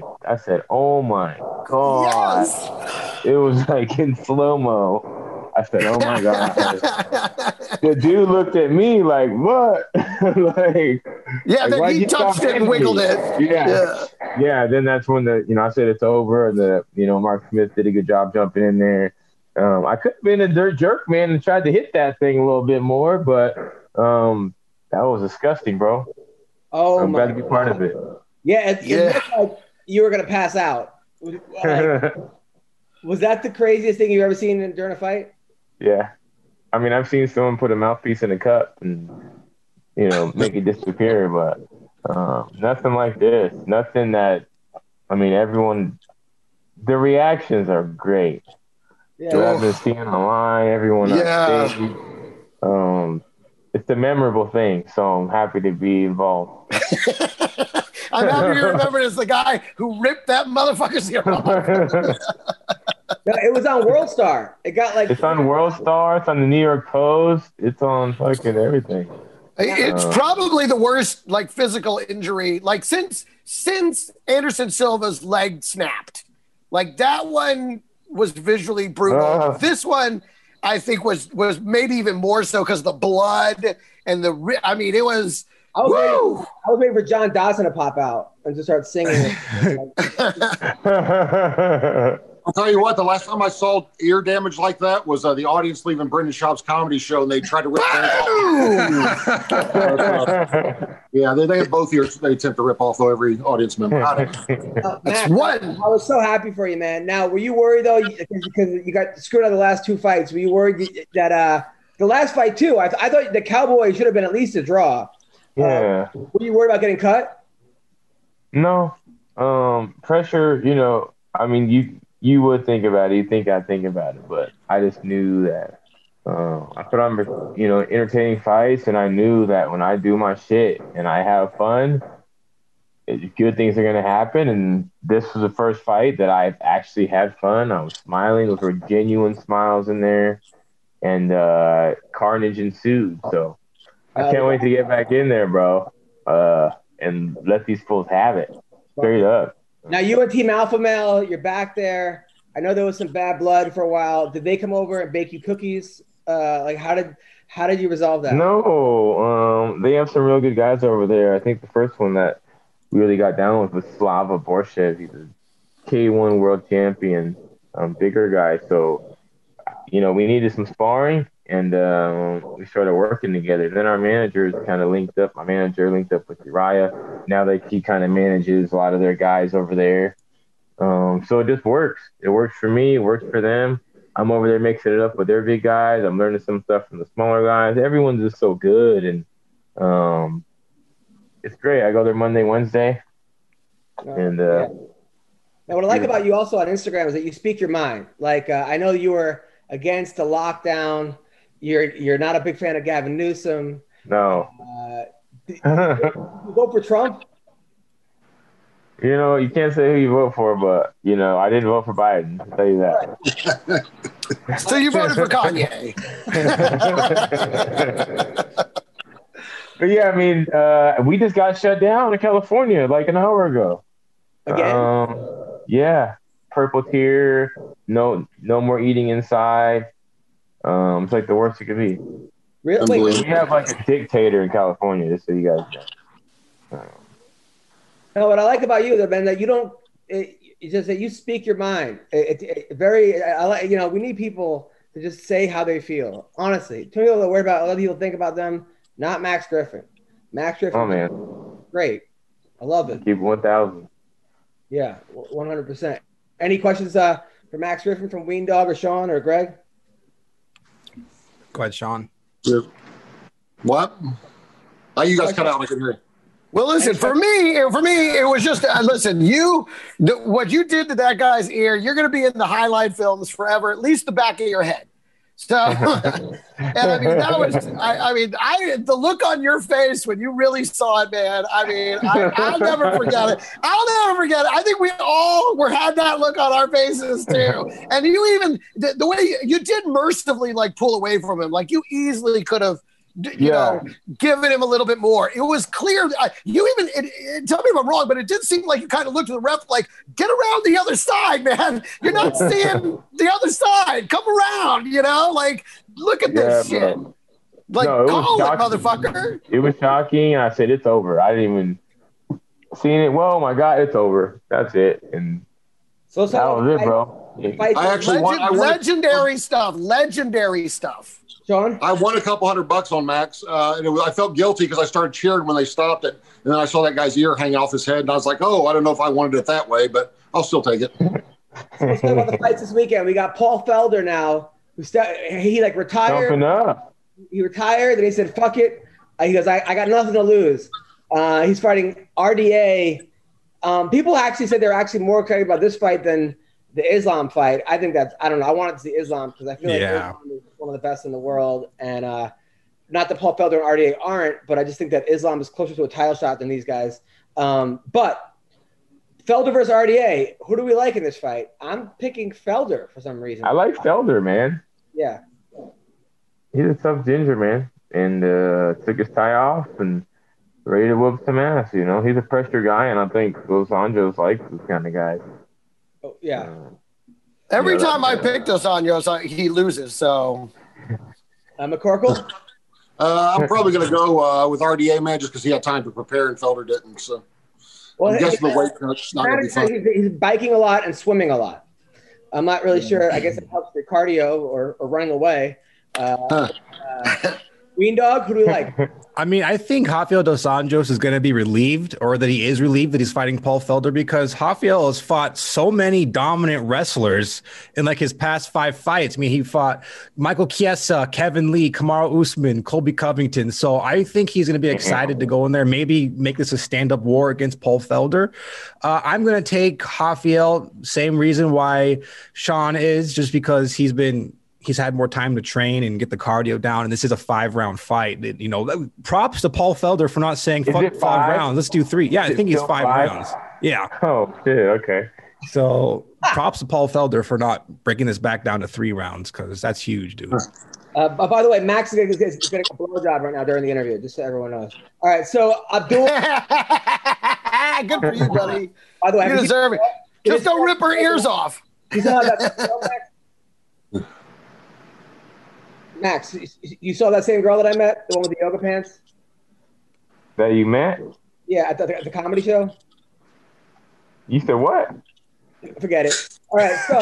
God. Yes. It was like in slow-mo. I said, oh my God. The dude looked at me like, what? Then he touched it and wiggled it. Yeah. Then that's when I said it's over. And Mark Smith did a good job jumping in there. I could have been a dirt jerk, man, and tried to hit that thing a little bit more, but that was disgusting, bro. Oh, I'm glad to be part of it. Yeah, it looked like you were going to pass out. Was that the craziest thing you've ever seen during a fight? Yeah. I mean, I've seen someone put a mouthpiece in a cup and, make it disappear, but nothing like this. Nothing that, everyone, the reactions are great. Yeah. I've been seeing online, everyone on stage. It's a memorable thing, so I'm happy to be involved. I'm happy you remember as the guy who ripped that motherfucker's ear off. No, it was on World Star. It's on World Star. It's on the New York Post. It's on fucking everything. It's probably the worst physical injury since Anderson Silva's leg snapped. That one was visually brutal. This one, I think, was maybe even more so because the blood and it was. I was waiting for John Dawson to pop out and just start singing. I'll tell you what, the last time I saw ear damage like that was the audience leaving Brendan Schaub's comedy show, and they tried to rip Yeah, they have both ears. They attempt to rip off every audience member. Matt, I was so happy for you, man. Now, were you worried, though, because you got screwed out of the last 2 fights? Were you worried that the last fight, too, I thought the Cowboy should have been at least a draw. Yeah. Were you worried about getting cut? No. Pressure, you would think about it. You think I'd think about it, but I just knew that I put on, entertaining fights, and I knew that when I do my shit and I have fun, good things are going to happen. And this was the first fight that I've actually had fun. I was smiling. Those were genuine smiles in there, and carnage ensued. So I can't wait to get back in there, bro, and let these fools have it. Straight up. Now, you and Team Alpha Male, you're back there. I know there was some bad blood for a while. Did they come over and bake you cookies? How did you resolve that? No, they have some real good guys over there. I think the first one that we really got down with was Slava Borshev. He's a K1 world champion, bigger guy. So, we needed some sparring, and we started working together. Then our managers kind of linked up. My manager linked up with Uriah. Now he kind of manages a lot of their guys over there. So it just works. It works for me. It works for them. I'm over there mixing it up with their big guys. I'm learning some stuff from the smaller guys. Everyone's just so good, and it's great. I go there Monday, Wednesday, and Now, what I like about you also on Instagram is that you speak your mind. I know you were against the lockdown. You're not a big fan of Gavin Newsom. No. You vote for Trump? You know, you can't say who you vote for, but, you know, I didn't vote for Biden. I'll tell you that. So you voted for Kanye. But, yeah, I mean, we just got shut down in California like an hour ago. Again? Yeah. Purple tier. No more eating inside. It's like the worst it could be. Really? Wait, we have like a dictator in California, just so you guys know. No, what I like about you, man, that you don't. It's just that you speak your mind. I like. You know, we need people to just say how they feel. Honestly, too many people that worry about other people think about them. Not Max Griffin. Max Griffin. Oh man, great. I love it. Keep 1,000. Yeah, 100%. Any questions for Max Griffin from Ween Dog or Sean or Greg? Go ahead, Sean. Yeah. What? Oh, you guys cut out. I couldn't hear you. Well, listen, for me, it was just, listen, what you did to that guy's ear, you're going to be in the highlight films forever, at least the back of your head. So, and I mean, the look on your face when you really saw it, man, I mean, I'll never forget it. I think we all had that look on our faces too. And you even, the way you did mercifully like pull away from him, like you easily could have, you know, giving him a little bit more. It was clear. You even tell me if I'm wrong, but it did seem like you kind of looked at the ref like, get around the other side, man. You're not seeing the other side. Come around, you know, like look at this shit. Bro. Like, no, call it, motherfucker. It was shocking. I said, it's over. I didn't even seen it. Well, my God, it's over. That's it. And that was it, bro. I actually legendary stuff. Sean? I won a couple $100 on Max, and I felt guilty because I started cheering when they stopped it, and then I saw that guy's ear hang off his head, and I was like, "Oh, I don't know if I wanted it that way, but I'll still take it." So let's talk about the fights this weekend. We got Paul Felder now, he like retired. Jumping up. He retired, and he said, "Fuck it." He goes, "I got nothing to lose." He's fighting RDA. People actually said they're actually more excited about this fight than the Islam fight. I think I don't know. I wanted to see Islam because I feel like Islam is one of the best in the world. And not that Paul Felder and RDA aren't, but I just think that Islam is closer to a title shot than these guys. But Felder versus RDA, who do we like in this fight? I'm picking Felder for some reason. I like Felder, man. Yeah. He's a tough ginger, man. And took his tie off and ready to whoop some ass, you know. He's a pressure guy, and I think Dos Anjos likes this kind of guy. Oh, yeah. Every time I pick Dos Anjos, he loses. So, McCorkle? I'm probably going to go with RDA, man, just because he had time to prepare and Felder didn't. So, I'm guessing the weight cut's not going to be fun. He's biking a lot and swimming a lot. I'm not really sure. I guess it helps your cardio or running away. Ween Dog, who do we like? I mean, I think Rafael Dos Anjos is going to be relieved, or that he is relieved that he's fighting Paul Felder, because Rafael has fought so many dominant wrestlers in like his past 5 fights. I mean, he fought Michael Chiesa, Kevin Lee, Kamaru Usman, Colby Covington. So I think he's going to be excited to go in there, maybe make this a stand-up war against Paul Felder. I'm going to take Rafael, same reason why Sean is, just because he's had more time to train and get the cardio down, and this is a 5-round fight. You know, props to Paul Felder for not saying fuck 5 rounds. Let's do 3. Yeah, I think he's 5 rounds. Yeah. Oh shit. Okay. So props to Paul Felder for not breaking this back down to 3 rounds, because that's huge, dude. By the way, Max is getting a blowjob right now during the interview, just so everyone knows. All right, so Abdul. Good for you, buddy. By the way, you deserve it. Just don't rip her ears off. Max, you saw that same girl that I met, the one with the yoga pants? That you met? Yeah, at the comedy show. You said what? Forget it. All right, so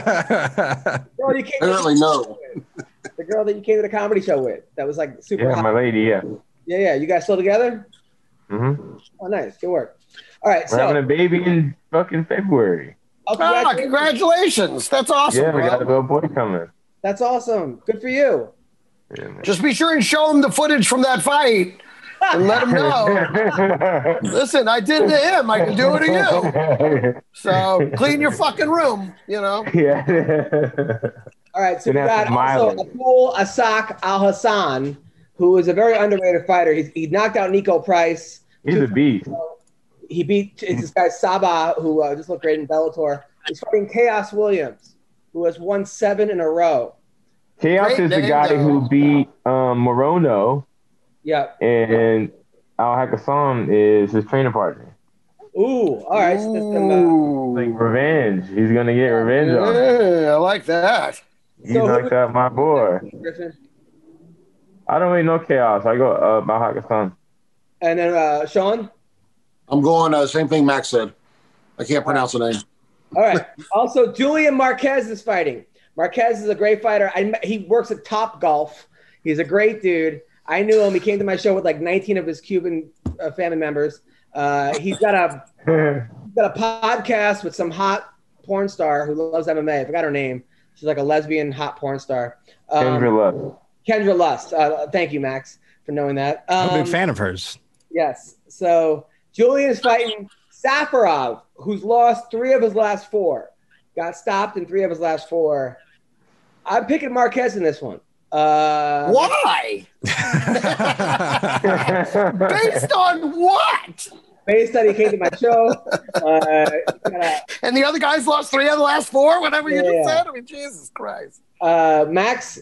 the girl that you came to the comedy show with, that was like super hot. My lady, yeah. Yeah. You guys still together? Mm-hmm. Oh, nice. Good work. All right, We're having a baby in fucking February. Oh, congratulations. That's awesome, Yeah, we bro. got a little boy coming. That's awesome. Good for you. Yeah, just be sure and show him the footage from that fight and let him know. Listen, I did it to him. I can do it to you. So clean your fucking room, you know? Yeah. All right, so we Gonna have got some also mileage. Abdul Asak Al Hassan, who is a very underrated fighter. He knocked out Nico Price. He's a beast. He beat this guy Sabah, who just looked great in Bellator. He's fighting Chaos Williams, who has won 7 in a row. Chaos Great is the name, guy though. who beat Morono, Yeah. and Al Hakassan is his training partner. Ooh, all right. So that's some, Ooh. Like revenge. He's gonna get revenge on him. Yeah, I like that. He knocked out my boy. Griffin. I don't really know Chaos. I go Al Hakassan. And then Sean. I'm going same thing Max said. I can't pronounce the name. All right. Also, Julian Marquez is fighting. Marquez is a great fighter. He works at Top Golf. He's a great dude. I knew him. He came to my show with like 19 of his Cuban family members. He's got a podcast with some hot porn star who loves MMA. I forgot her name. She's like a lesbian hot porn star. Kendra Lust. Thank you, Max, for knowing that. I'm a big fan of hers. Yes. So Julian is fighting Safarov, who's lost 3 of his last 4. Got stopped in 3 of his last 4. I'm picking Marquez in this one. Why? Based on what? Based on he came to my show. And the other guys lost 3 of the last 4, whatever you just Yeah. said. I mean, Jesus Christ. Max.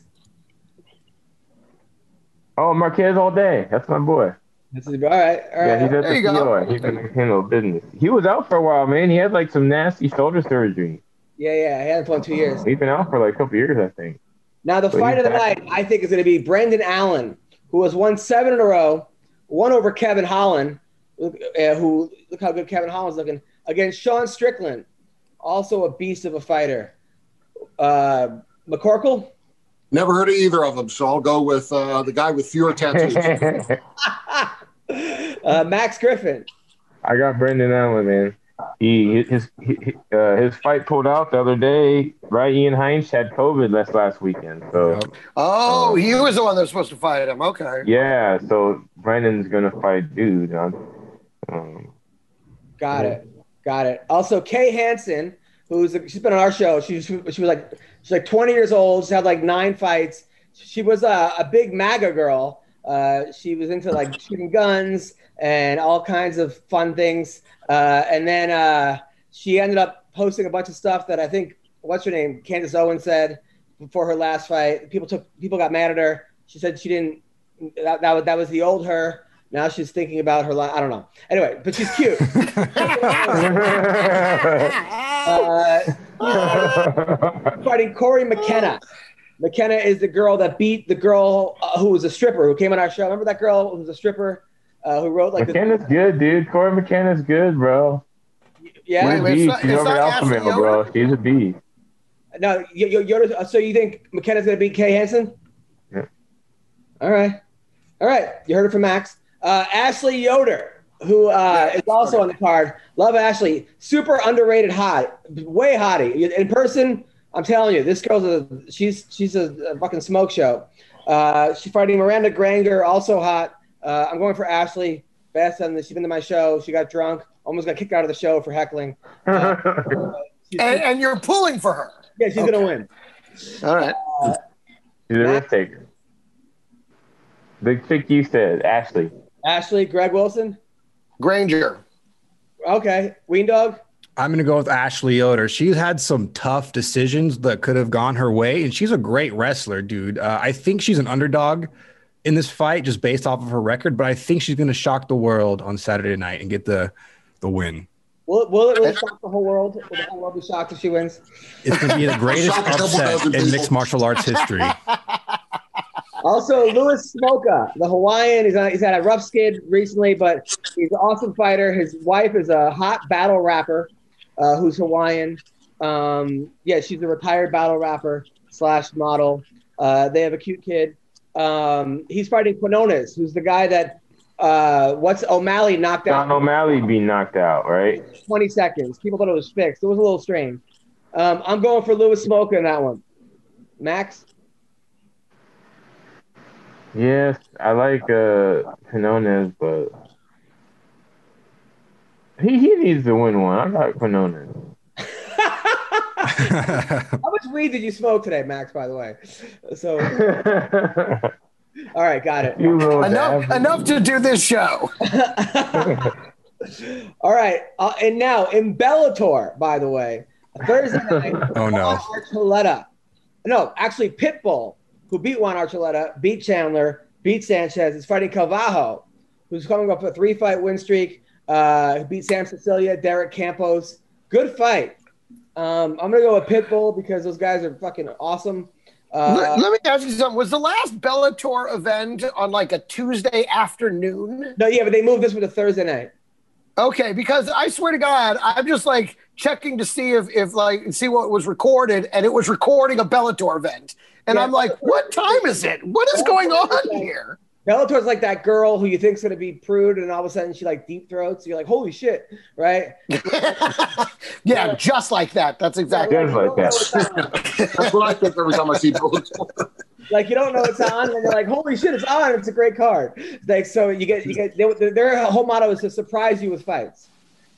Oh, Marquez all day. That's my boy. This is all right. All right. Yeah, he's at There you the go. POI. He's gonna handle business. He was out for a while, man. He had like some nasty shoulder surgery. Yeah. He hasn't fought in 2 years. He's been out for like a couple years, I think. Now, the But fight he's of the back. night, I think, is going to be Brendan Allen, who has won 7 in a row, won over Kevin Holland, look how good Kevin Holland's looking, against Sean Strickland, also a beast of a fighter. McCorkle? Never heard of either of them, so I'll go with the guy with fewer tattoos. Max Griffin. I got Brendan Allen, man. His fight pulled out the other day. Right, Ian Heinz had COVID last weekend, so Oh, he was the one that was supposed to fight him. Okay. yeah. So Brendan's gonna fight dude. Got it. Also, Kay Hansen, she's been on our show. She's like 20 years old. She's had like 9 fights. She was a big MAGA girl. She was into like shooting guns and all kinds of fun things. And then she ended up posting a bunch of stuff that I think, what's her name, Candace Owens said before her last fight. People got mad at her. She said she didn't. That was the old her. Now she's thinking about her life. I don't know. Anyway, but she's cute. Fighting Corey McKenna. McKenna is the girl that beat the girl who was a stripper who came on our show. Remember that girl who was a stripper who wrote like McKenna's good, dude. Corey McKenna's good, bro. Yeah. She's a beast. She's over Alpha Male, bro. She's a beast. No, Yoda, so you think McKenna's going to beat Kay Hansen? Yeah. All right. You heard it from Max. Ashley Yoder, who is also on the card. Love Ashley. Super underrated hot. Way hottie. In person, I'm telling you, this girl's she's a fucking smoke show. She's fighting Miranda Granger, also hot. I'm going for Ashley. Best on she's been to my show. She got drunk. Almost got kicked out of the show for heckling. And you're pulling for her. Yeah, she's going to win. All right. She's a risk taker. The chick you said, Ashley. Ashley, Greg Wilson? Granger. Okay. Ween Dog? I'm going to go with Ashley Yoder. She's had some tough decisions that could have gone her way, and she's a great wrestler, dude. I think she's an underdog in this fight just based off of her record, but I think she's going to shock the world on Saturday night and get the win. Will it really shock the whole world? Will the whole world be shocked if she wins? It's going to be the greatest Shock a couple upset dozen in people. mixed martial arts history. Also, Louis Smoka, the Hawaiian. He's had a rough skid recently, but he's an awesome fighter. His wife is a hot battle rapper who's Hawaiian. She's a retired battle rapper / model. They have a cute kid. He's fighting Quinones, who's the guy that O'Malley knocked out. John O'Malley be knocked out, right? 20 seconds. People thought it was fixed. It was a little strange. I'm going for Louis Smoka in that one. Max? Yes, I like Quinones, but he needs to win one. I got Quinones. How much weed did you smoke today, Max? By the way, so. All right, got it. Enough to do this show. All right, and now in Bellator, by the way, Thursday night. Oh no, Archuleta. No, actually, Pitbull, who beat Juan Archuleta, beat Chandler, beat Sanchez, is fighting Calvajo, who's coming up a 3-fight win streak. Beat Sam Cecilia, Derek Campos. Good fight. I'm gonna go with Pitbull because those guys are fucking awesome. Let me ask you something. Was the last Bellator event on like a Tuesday afternoon? No, yeah, but they moved this one to Thursday night. Okay, because I swear to God, I'm just like checking to see if see what was recorded, and it was recording a Bellator event. And I'm like, what time is it? What is going on here? Bellator's like that girl who you think's gonna be prude, and all of a sudden she like deep throats. You're like, holy shit, right? Yeah, just like that. That's exactly like that. That's what I think every time I see Bellator. Like you don't know it's on, and you're like, holy shit, it's on. It's a great card. Like so, you get their whole motto is to surprise you with fights.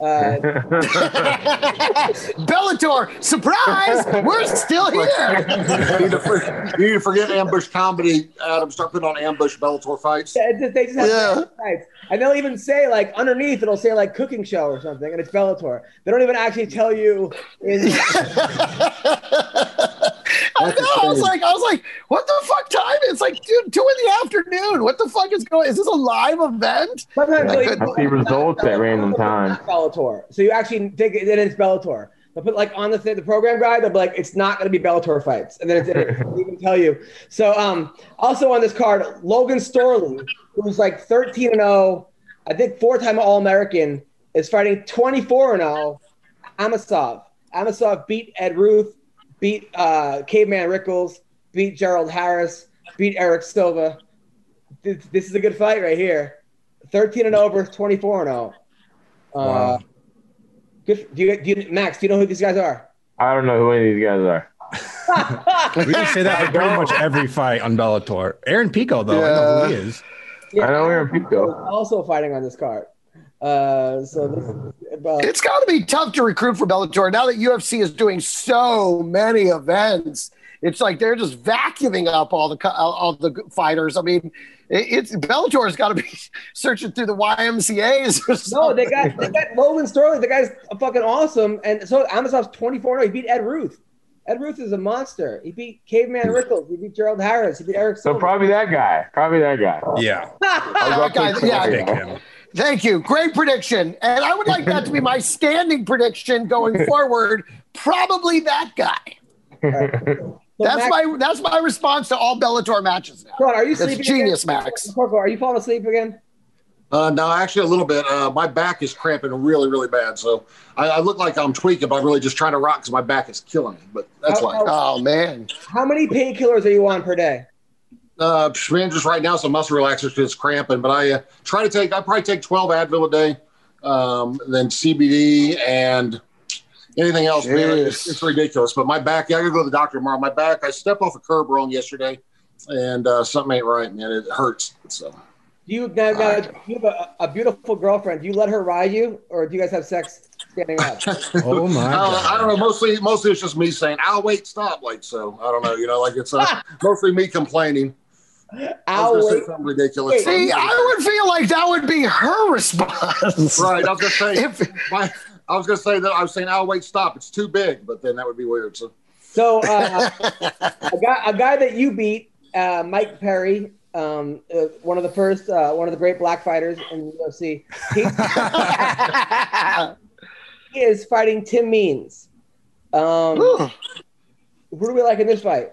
Bellator, surprise! We're still here. You need to forget ambush comedy, Adam. Start putting on ambush Bellator fights. They just have fights. And they'll even say, like, underneath, it'll say, like, cooking show or something, and it's Bellator. They don't even actually tell you. I was like, what the fuck time? It's like, dude, 2 in the afternoon. What the fuck is going? Is this a live event? I see results at random times. Bellator. So you actually think that it's Bellator. They'll put like on the program guide. They'll be like, it's not going to be Bellator fights, and then they'll even tell you. So also on this card, Logan Storley, who's like 13-0, I think 4-time All-American, is fighting 24-0. Amosov. Amosov beat Ed Ruth, beat Caveman Rickles, beat Gerald Harris, beat Eric Silva. This is a good fight right here. 13-0 versus 24-0. Wow. Good. Max, do you know who these guys are? I don't know who any of these guys are. We can say that pretty much every fight on Bellator. Aaron Pico, though, I know who he is. Yeah, I know Aaron Pico. Also fighting on this card. It's got to be tough to recruit for Bellator now that UFC is doing so many events. It's like they're just vacuuming up all the fighters. I mean, Bellator's got to be searching through the YMCA's or something. No, they got Logan Storley. The guy's fucking awesome. And so Amosov's 24-0. He beat Ed Ruth. Ed Ruth is a monster. He beat Caveman Rickles. He beat Gerald Harris. He beat Eric Silva. So probably that guy. Yeah. Thank you. Great prediction. And I would like that to be my standing prediction going forward. Probably that guy. That's my response to all Bellator matches now. Are you sleeping? That's genius, again? Max. Are you falling asleep again? No, actually a little bit. My back is cramping really, really bad. So I look like I'm tweaking, but I'm really just trying to rock because my back is killing me. But that's why. Oh, man. How many painkillers are you on per day? Man, just right now, some muscle relaxers because it's cramping. But I probably take 12 Advil a day, then CBD and anything else. Man, it's ridiculous. But my back, I got to go to the doctor tomorrow. My back, I stepped off a curb wrong yesterday, and something ain't right, man. It hurts. So. You have a beautiful girlfriend. Do you let her ride you, or do you guys have sex standing up? Oh my! I don't know. Mostly it's just me saying, "I'll wait, stop." Like so, I don't know. Like it's mostly me complaining. I'll wait. Something ridiculous. See, I would feel like that would be her response. Right. I was gonna say that I was saying, "I'll wait, stop." It's too big, but then that would be weird. So a guy that you beat, Mike Perry. One of the great black fighters in the UFC. He is fighting Tim Means. Who do we like in this fight?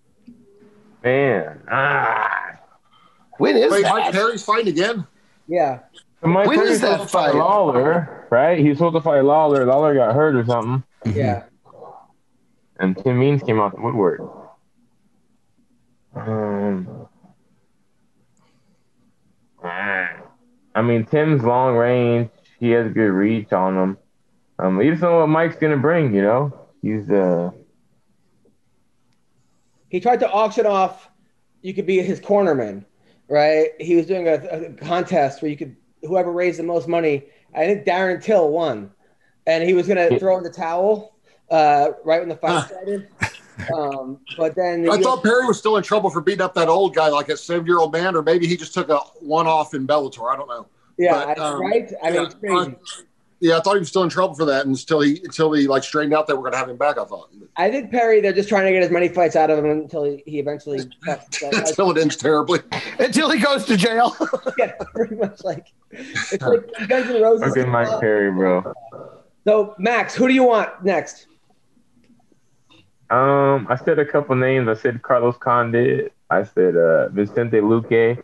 Man, when is that? Mike Perry's fighting again? Yeah. When is that fight? Lawler, right? He was supposed to fight Lawler. Lawler got hurt or something. Yeah. And Tim Means came out the woodwork. I mean, Tim's long range. He has good reach on him. You just know what Mike's gonna bring. He's He tried to auction off. You could be his cornerman, right? He was doing a contest where whoever raised the most money. I think Darren Till won, and he was gonna throw in the towel. right when the fight started. But then I thought Perry was still in trouble for beating up that old guy, like a 7-year-old man, or maybe he just took a one-off in Bellator. I don't know. Yeah, but, right. I mean, it's crazy. I thought he was still in trouble for that until he like straightened out that we're going to have him back. I thought. I think Perry, they're just trying to get as many fights out of him until he eventually until it ends terribly. Until he goes to jail. Yeah, pretty much like it's like Guns N' Roses. Fucking Mike Perry, bro. So Max, who do you want next? I said a couple names. I said Carlos Condit. I said Vicente Luque.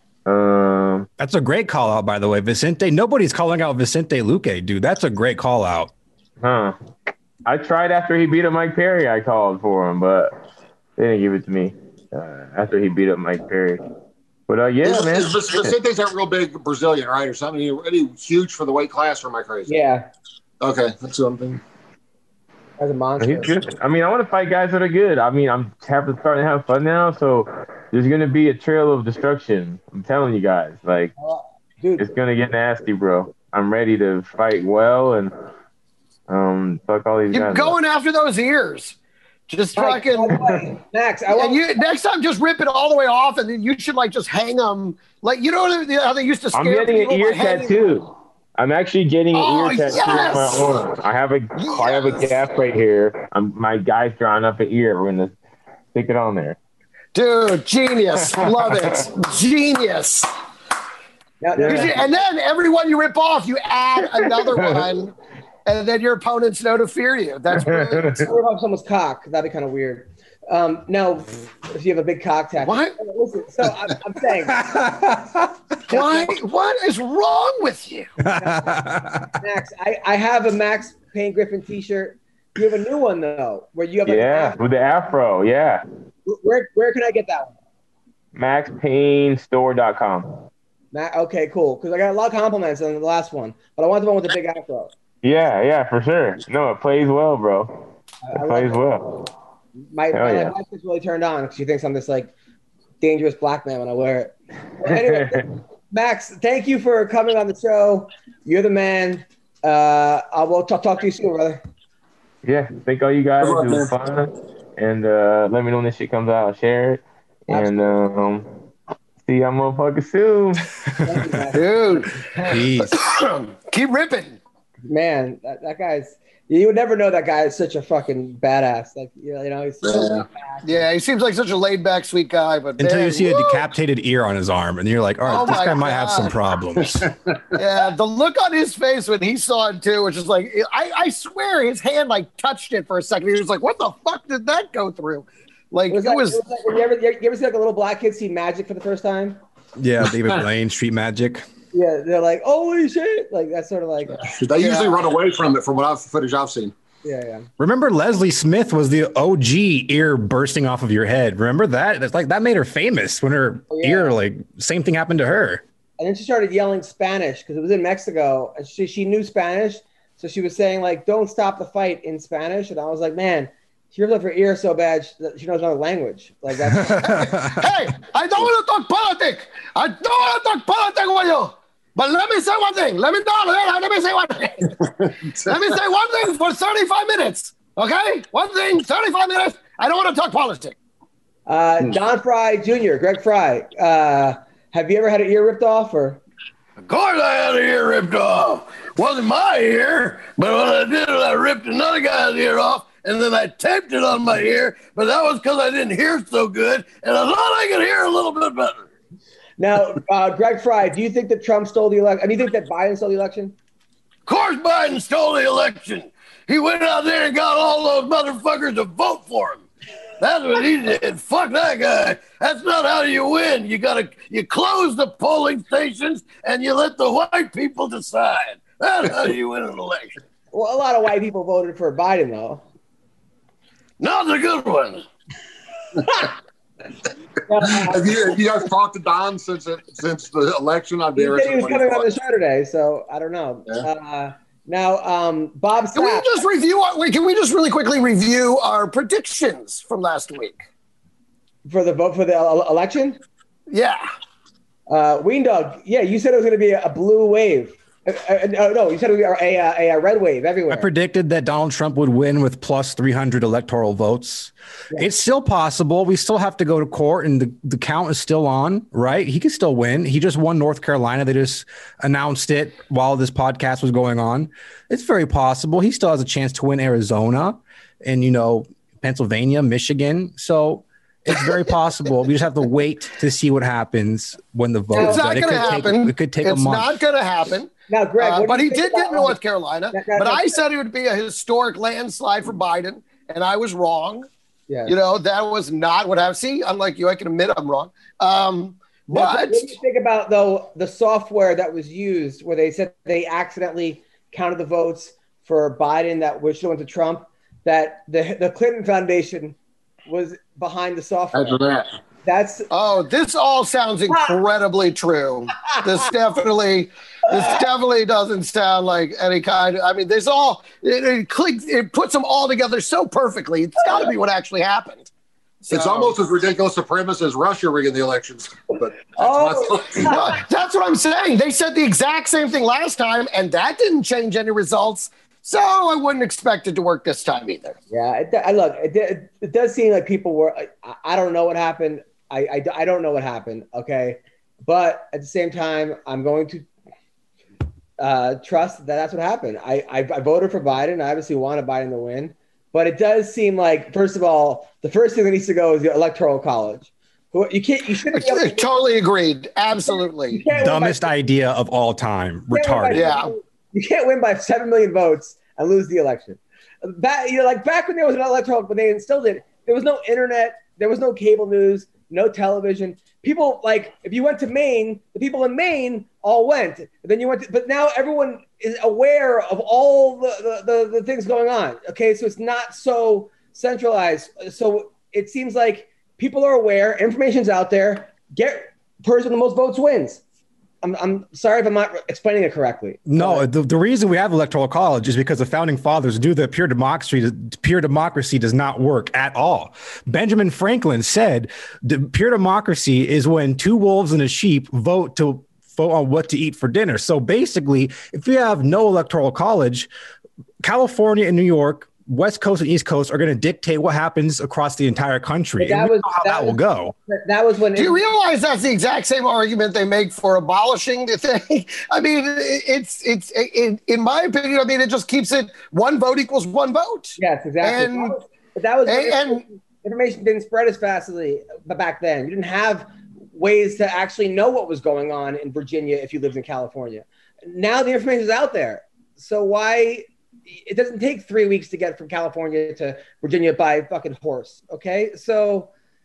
That's a great call out, by the way. Vicente, nobody's calling out Vicente Luque, dude. That's a great call out. Huh. I tried after he beat up Mike Perry. I called for him, but they didn't give it to me after he beat up Mike Perry. But man. Vicente's that real big Brazilian, right, or something? He huge for the weight class, or am I crazy? Yeah. Okay, that's what I'm thinking. As a monster. He's good. I mean, I want to fight guys that are good. I mean, I'm starting to have fun now, so there's going to be a trail of destruction. I'm telling you guys. Like, dude, it's going to get nasty, bro. I'm ready to fight well and fuck all these guys. You're going after those ears. Just fucking Max. Next time, just rip it all the way off, and then you should like just hang them. Like you know how they used to scare I'm getting people an ear by hanging tattoo. them? I'm actually getting an ear tattoo of my own. I have a gap right here. My guy's drawing up an ear. We're gonna stick it on there. Dude, genius. Love it. Genius. Yeah. And then every one you rip off, you add another one, and then your opponents know to fear you. That's brilliant. Rip off someone's cock. That'd be kind of weird. No, if you have a big cock tattoo. What? Listen, so I'm saying. Why? What is wrong with you? Max, I have a Max Payne Griffin t-shirt. You have a new one, though, where you have with the afro, yeah. Where can I get that one? MaxPayneStore.com. Okay, cool. Because I got a lot of compliments on the last one, but I want the one with the big afro. Yeah, for sure. No, it plays well, bro. It plays well. My wife is really turned on because she thinks I'm this like dangerous black man when I wear it. Anyway, Max, thank you for coming on the show. You're the man. I will talk to you soon, brother. Yeah, thank all you guys. It was fun. And let me know when this shit comes out. I'll share it. Absolutely. And see y'all motherfuckers soon. Dude. Peace. Keep ripping. Man, that guy's... You would never know that guy is such a fucking badass. Like, you know, he's so he seems like such a laid-back, sweet guy. But until you see a decapitated ear on his arm, and you're like, all right, this guy might have some problems. Yeah, the look on his face when he saw it too, which is like, I swear his hand like touched it for a second. He was like, what the fuck did that go through? Like, it was like when you ever see like a little black kid see magic for the first time? Yeah, David Blaine, Street Magic. Yeah, they're like, holy shit. Like, that's sort of like... They usually run away from it from footage I've seen. Yeah. Remember Leslie Smith was the OG ear bursting off of your head. Remember that? It's like that made her famous when her ear, like, same thing happened to her. And then she started yelling Spanish because it was in Mexico. And she knew Spanish. So she was saying, like, don't stop the fight in Spanish. And I was like, man, she ripped up her ear so bad that she knows another language. Like, that's... Hey, I don't want to talk politics. I don't want to talk politics with you. But let me say one thing. Let me say one thing. Let me say one thing for 35 minutes. Okay? One thing, 35 minutes. I don't want to talk politics. Don Fry Jr., Greg Fry. Have you ever had an ear ripped off? Or? Of course I had an ear ripped off. Wasn't my ear, but what I did is I ripped another guy's ear off, and then I taped it on my ear, but that was because I didn't hear so good, and I thought I could hear a little bit better. Now, Greg Fry, do you think that Trump stole the election? Do you think that Biden stole the election? Of course Biden stole the election. He went out there and got all those motherfuckers to vote for him. That's what he did. Fuck that guy. That's not how you win. You close the polling stations and you let the white people decide. That's how you win an election. Well, a lot of white people voted for Biden, though. Not the good ones. Have you guys talked to Don since the election? He said he was coming on the show today, so I don't know. Yeah. Bob Sapp. Can we just really quickly review our predictions from last week? For the vote for the election? Yeah. Weendog, yeah, you said it was going to be a blue wave. No, you said a red wave everywhere. I predicted that Donald Trump would win with plus 300 electoral votes. Yeah. It's still possible. We still have to go to court, and the count is still on, right? He could still win. He just won North Carolina. They just announced it while this podcast was going on. It's very possible. He still has a chance to win Arizona and, Pennsylvania, Michigan. So it's very possible. We just have to wait to see what happens when the vote. It's not going to happen. It could take a month. It's not going to happen. Now, Greg, but he did get North Carolina. But I said it would be a historic landslide for Biden, and I was wrong. Yeah. That was not what happened. See, unlike you, I can admit I'm wrong. But what do you think about, though, the software that was used where they said they accidentally counted the votes for Biden that should have went to Trump, that the Clinton Foundation was behind the software? After that. This all sounds incredibly true. This definitely doesn't sound like any kind of, it puts them all together so perfectly. It's got to be what actually happened. So, it's almost as ridiculous a premise as Russia rigging the elections. But that's what I'm saying. They said the exact same thing last time, and that didn't change any results. So I wouldn't expect it to work this time either. Yeah, it does seem like people were. I don't know what happened. I don't know what happened. Okay, but at the same time, I'm going to trust that that's what happened. I voted for Biden. I obviously wanted Biden to win, but it does seem like, first of all, the first thing that needs to go is the Electoral College. You shouldn't. Totally agreed. Absolutely. Dumbest idea of all time. Retarded. Yeah. You can't win by 7 million votes and lose the election. Back when there was an electoral, when they instilled it, there was no internet, there was no cable news, no television. People, if you went to Maine, the people in Maine all went. Then you went but now everyone is aware of all the things going on. Okay, so it's not so centralized. So it seems like people are aware, information's out there. Get person with the most votes wins. I'm sorry if I'm not explaining it correctly. No, the reason we have electoral college is because the founding fathers knew that pure democracy does not work at all. Benjamin Franklin said pure democracy is when two wolves and a sheep vote on what to eat for dinner. So basically, if you have no electoral college, California and New York, West Coast and East Coast are going to dictate what happens across the entire country. That will go. That was when. Do you realize that's the exact same argument they make for abolishing the thing? I mean, it's in my opinion. I mean, it just keeps it one vote equals one vote. Yes, exactly. Information didn't spread as fastly back then. You didn't have ways to actually know what was going on in Virginia if you lived in California. Now the information is out there. So why? It doesn't take 3 weeks to get from California to Virginia by fucking horse. Okay. So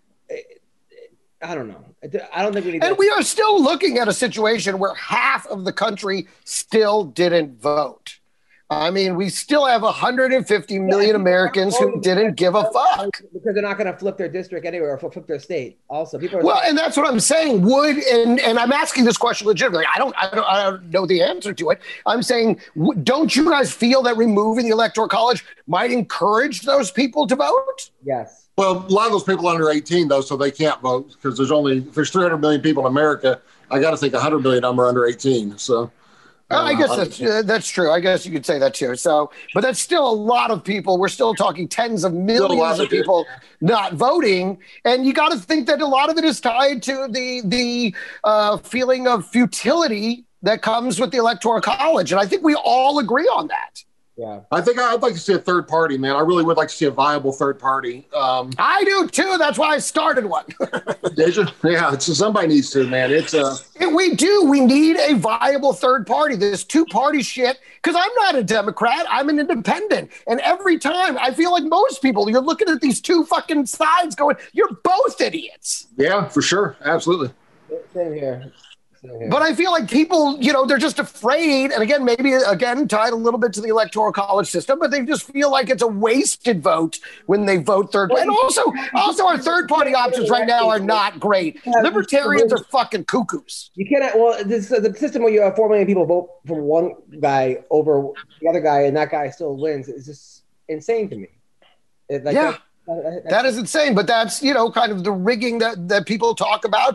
I don't know. I don't think we need And we are still looking at a situation where half of the country still didn't vote. I mean, we still have 150 million Americans who didn't give a fuck. Because they're not going to flip their district anywhere or flip their state. Also, people are and that's what I'm saying. And I'm asking this question legitimately. I don't know the answer to it. I'm saying, don't you guys feel that removing the Electoral College might encourage those people to vote? Yes. Well, a lot of those people are under 18, though, so they can't vote because there's 300 million people in America. I got to think 100 million of them are under 18. So. I guess that's true. I guess you could say that too. So, but that's still a lot of people. We're still talking tens of millions of people not voting, and you got to think that a lot of it is tied to the feeling of futility that comes with the Electoral College, and I think we all agree on that. Yeah, I think I'd like to see a third party, man. I really would like to see a viable third party. I do too. That's why I started one. Did you? Yeah, somebody needs to, man. We do. We need a viable third party. This two-party shit. Because I'm not a Democrat. I'm an independent. And every time I feel like most people, you're looking at these two fucking sides going, you're both idiots. Yeah, for sure. Absolutely. Same here. But I feel like people, they're just afraid. And again, maybe tied a little bit to the Electoral College system, but they just feel like it's a wasted vote when they vote third. And also our third party options right now are not great. Libertarians are fucking cuckoos. You cannot, the system where you have 4 million people vote for one guy over the other guy and that guy still wins is just insane to me. That is insane, but that's, kind of the rigging that people talk about. But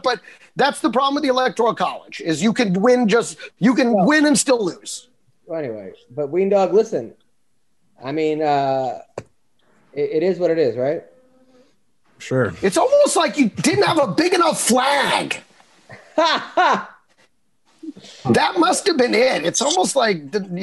That's the problem with the Electoral College is you can win win and still lose. Well, anyway, but Ween Dog, listen. I mean, it is what it is, right? Sure. It's almost like you didn't have a big enough flag. That must have been it. It's almost like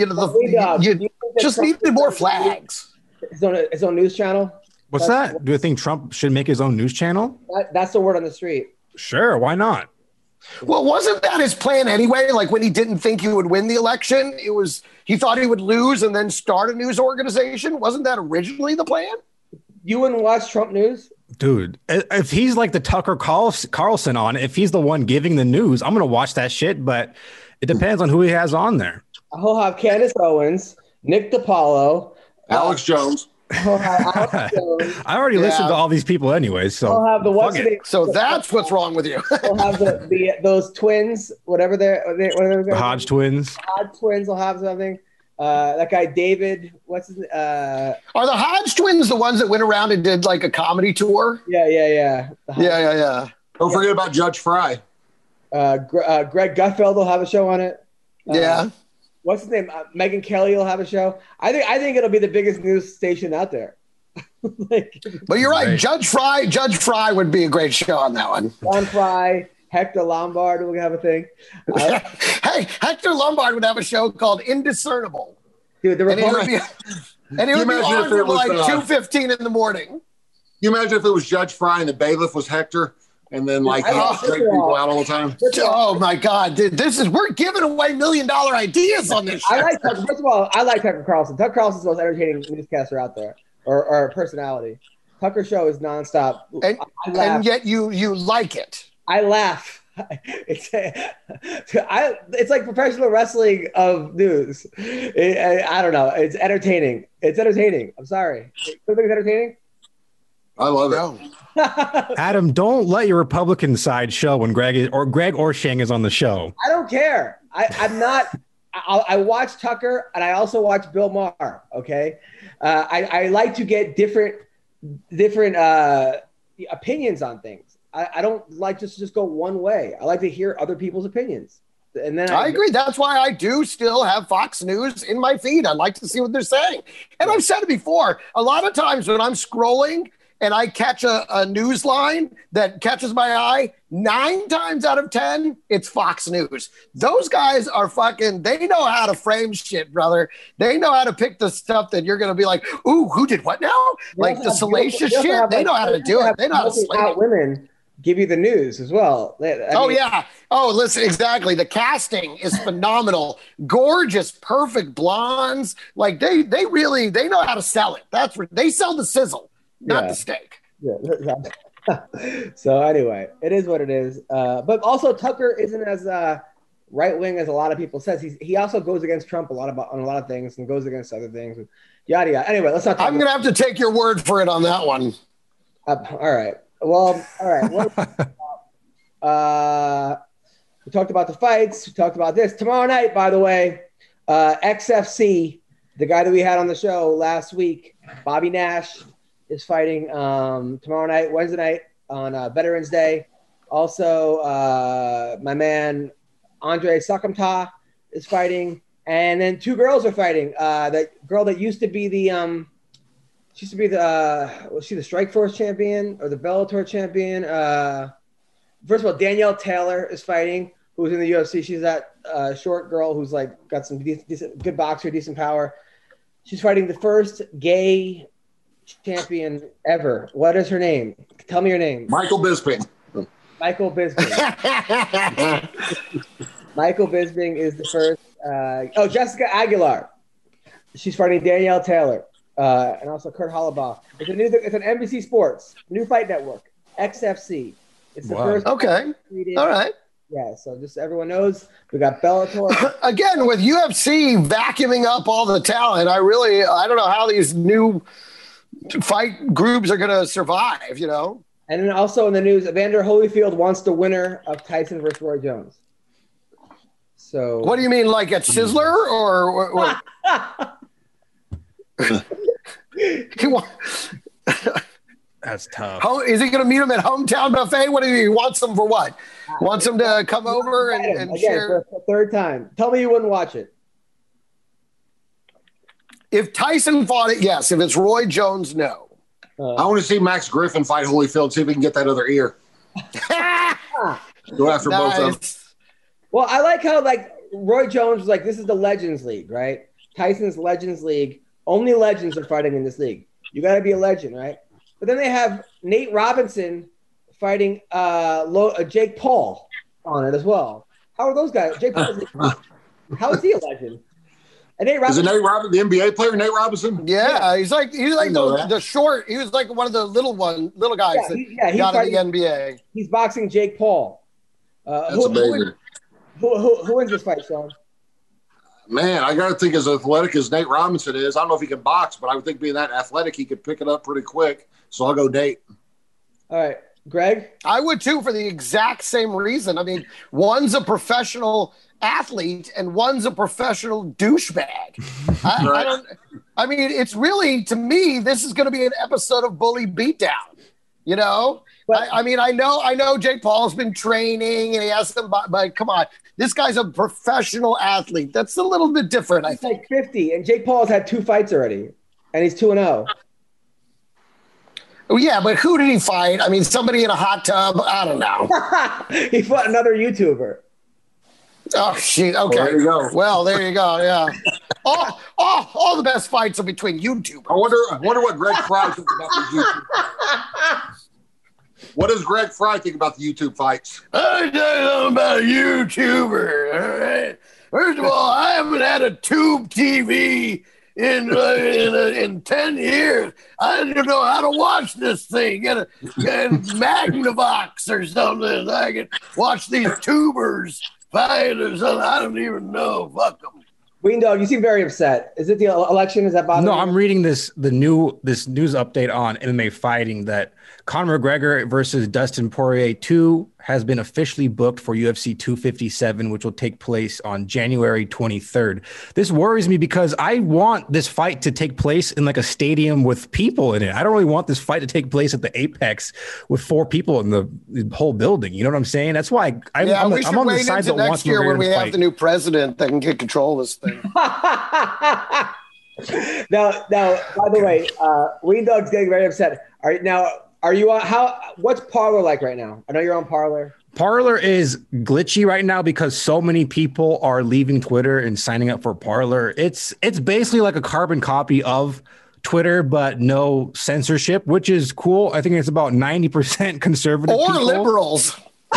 you just needed more flags. His own news channel. What's that? Do you think Trump should make his own news channel? That's the word on the street. Sure, why not? Well, wasn't that his plan anyway? Like when he didn't think he would win the election, he thought he would lose and then start a news organization. Wasn't that originally the plan? You wouldn't watch Trump news? Dude, if he's like the Tucker Carlson on, if he's the one giving the news, I'm going to watch that shit, but it depends on who he has on there. He'll have Candace Owens, Nick DiPaolo, Alex Jones. I already listened to all these people anyway, so he'll have so that's what's wrong with you. We'll have those twins, whatever they're the Hodge twins. Hodge twins will have something. That guy David, what's his are the Hodge twins the ones that went around and did like a comedy tour? Yeah. Don't forget about Judge Fry. Greg Gutfeld will have a show on it. Yeah. What's his name? Megyn Kelly will have a show. I think it'll be the biggest news station out there. But you're right. Judge Fry would be a great show on that one. John Fry, Hector Lombard will have a thing. Hey, Hector Lombard would have a show called Indiscernible. Dude, and it would be on from like 2:15 in the morning. You imagine if it was Judge Fry and the bailiff was Hector? And then like straight people out all the time. Oh my God, dude! We're giving away $1 million ideas on this. First of all, I like Tucker Carlson. Tucker Carlson's the most entertaining newscaster out there, or personality. Tucker show is nonstop, and yet you like it. I laugh. It's like professional wrestling of news. I don't know. It's entertaining. I'm sorry. You think it's entertaining? I love it. Adam, don't let your Republican side show when Greg Orshang is on the show. I don't care. I'm not. I watch Tucker and I also watch Bill Maher. Okay, I like to get different opinions on things. I don't like to just go one way. I like to hear other people's opinions. And then I agree. That's why I do still have Fox News in my feed. I like to see what they're saying. And I've said it before. A lot of times when I'm scrolling and I catch a news line that catches my eye, 9 times out of 10, it's Fox News. Those guys are they know how to frame shit, brother. They know how to pick the stuff that you're going to be like, ooh, who did what now? Like the salacious shit. They know how to do it. They know how to slay it. Women give you the news as well. Yeah. Oh, listen, exactly. The casting is phenomenal. Gorgeous, perfect blondes. Like they know how to sell it. They sell the sizzle. Not the steak. Yeah. So anyway, it is what it is. But also Tucker isn't as right wing as a lot of people says. He also goes against Trump on a lot of things and goes against other things. Yada yada. Anyway, let's not. I'm gonna have to take your word for it on that one. All right. Well, all right. We talked about the fights. We talked about this tomorrow night. By the way, XFC, the guy that we had on the show last week, Bobby Nash, is fighting tomorrow night, Wednesday night on Veterans Day. Also, my man Andre Sakamta is fighting, and then 2 girls are fighting. That girl that used to be the was she the Strikeforce champion or the Bellator champion? First of all, Danielle Taylor is fighting, who's in the UFC. She's that short girl who's like got some decent, good boxer, decent power. She's fighting the first gay champion ever. What is her name? Tell me her name. Michael Bisping. Michael Bisping. Michael Bisping is the first. Jessica Aguilar. She's fighting Danielle Taylor. And also Kurt Hollabaugh. It's an NBC Sports, new fight network, XFC. It's the first. Okay. All right. Yeah, so just everyone knows we got Bellator. Again, with UFC vacuuming up all the talent, I don't know how these new fight groups are going to survive, And then also in the news, Evander Holyfield wants the winner of Tyson versus Roy Jones. So what do you mean, like at Sizzler or what? That's tough. Is he going to meet him at Hometown Buffet? What do he wants them for? What? wants him to come over and again, share. for the third time. Tell me you wouldn't watch it. If Tyson fought it, yes. If it's Roy Jones, no. I want to see Max Griffin fight Holyfield, see if we can get that other ear. Go after both of them. Well, I like how like Roy Jones was like, this is the Legends League, right? Tyson's Legends League. Only legends are fighting in this league. You got to be a legend, right? But then they have Nate Robinson fighting Jake Paul on it as well. How are those guys? Jake Paul, how is he a legend? And Nate Robinson, is it Nate Robinson, the NBA player, Nate Robinson? Yeah, he's like the short. He was like one of the little guys that got in the NBA. He's boxing Jake Paul. That's amazing. Who wins this fight, Sean? Man, I got to think as athletic as Nate Robinson is. I don't know if he can box, but I would think being that athletic, he could pick it up pretty quick. So I'll go Nate. All right. Greg? I would too, for the exact same reason. I mean, one's a professional athlete and one's a professional douchebag. I mean, it's really, to me, this is going to be an episode of Bully Beatdown. You know? But, I mean, I know Jake Paul's been training and he has some, but come on. This guy's a professional athlete. That's a little bit different, I think. He's like 50, and Jake Paul's had 2 fights already, and he's 2-0. Oh, yeah, but who did he fight? I mean, somebody in a hot tub? I don't know. He fought another YouTuber. Oh, shit. Okay. Well, there you go. Well, there you go. Yeah. all the best fights are between YouTubers. I wonder what Greg Fry thinks about these YouTube. What does Greg Fry think about the YouTube fights? I tell you something about a YouTuber. All right. First of all, I haven't had a tube TV in 10 years. I don't know how to watch this thing. Get a Magnavox or something. So I can watch these tubers fight or something. I don't even know. Fuck them. Ween Dog, you seem very upset. Is it the election? Is that bothering you? No, I'm reading this news update on MMA fighting that Conor McGregor versus Dustin Poirier 2 has been officially booked for UFC 257, which will take place on January 23rd. This worries me because I want this fight to take place in like a stadium with people in it. I don't really want this fight to take place at the Apex with 4 people in the whole building. You know what I'm saying? That's why I'm on the side that wants next year when we to have fight. the new president that can get control of this thing. Now, by the way, Ween Dog's getting very upset. Are you on what's Parler like right now? I know you're on Parler. Parler is glitchy right now because so many people are leaving Twitter and signing up for Parler. It's basically like a carbon copy of Twitter, but no censorship, which is cool. I think it's about 90% conservative or people. liberals.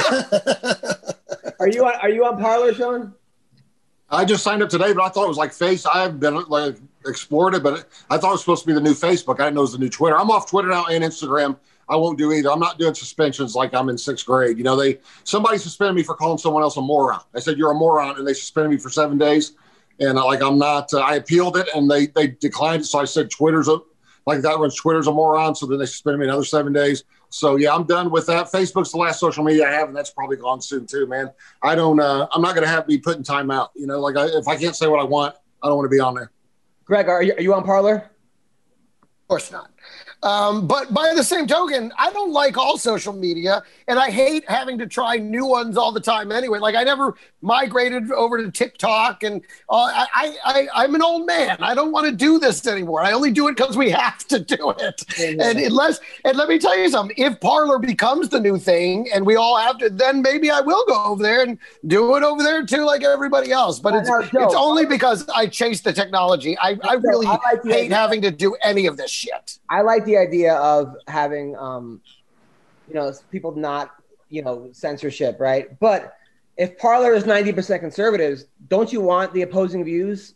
Are you on Parler, Sean? I just signed up today, but I thought it was like Face. I haven't been like explored it, but I thought it was supposed to be the new Facebook. I didn't know it was the new Twitter. I'm off Twitter now and Instagram. I won't do either. I'm not doing suspensions like I'm in 6th grade. You know, somebody suspended me for calling someone else a moron. I said, you're a moron, and they suspended me for 7 days. And I'm not, I appealed it and they declined it. So I said, Twitter's a moron. So then they suspended me another 7 days. So yeah, I'm done with that. Facebook's the last social media I have, and that's probably gone soon too, man. I'm not going to have me putting time out. You know, if I can't say what I want, I don't want to be on there. Greg, are you on Parler? Of course not. But by the same token, I don't like all social media, and I hate having to try new ones all the time anyway. Like, I never migrated over to TikTok, and I'm an old man. I don't want to do this anymore. I only do it because we have to do it. And let me tell you something, if Parler becomes the new thing and we all have to, then maybe I will go over there and do it over there too, like everybody else. But it's only because I chase the technology. I really hate having to do any of this shit. I like the idea of having, people not, censorship, right? But if Parler is 90% conservatives, don't you want the opposing views?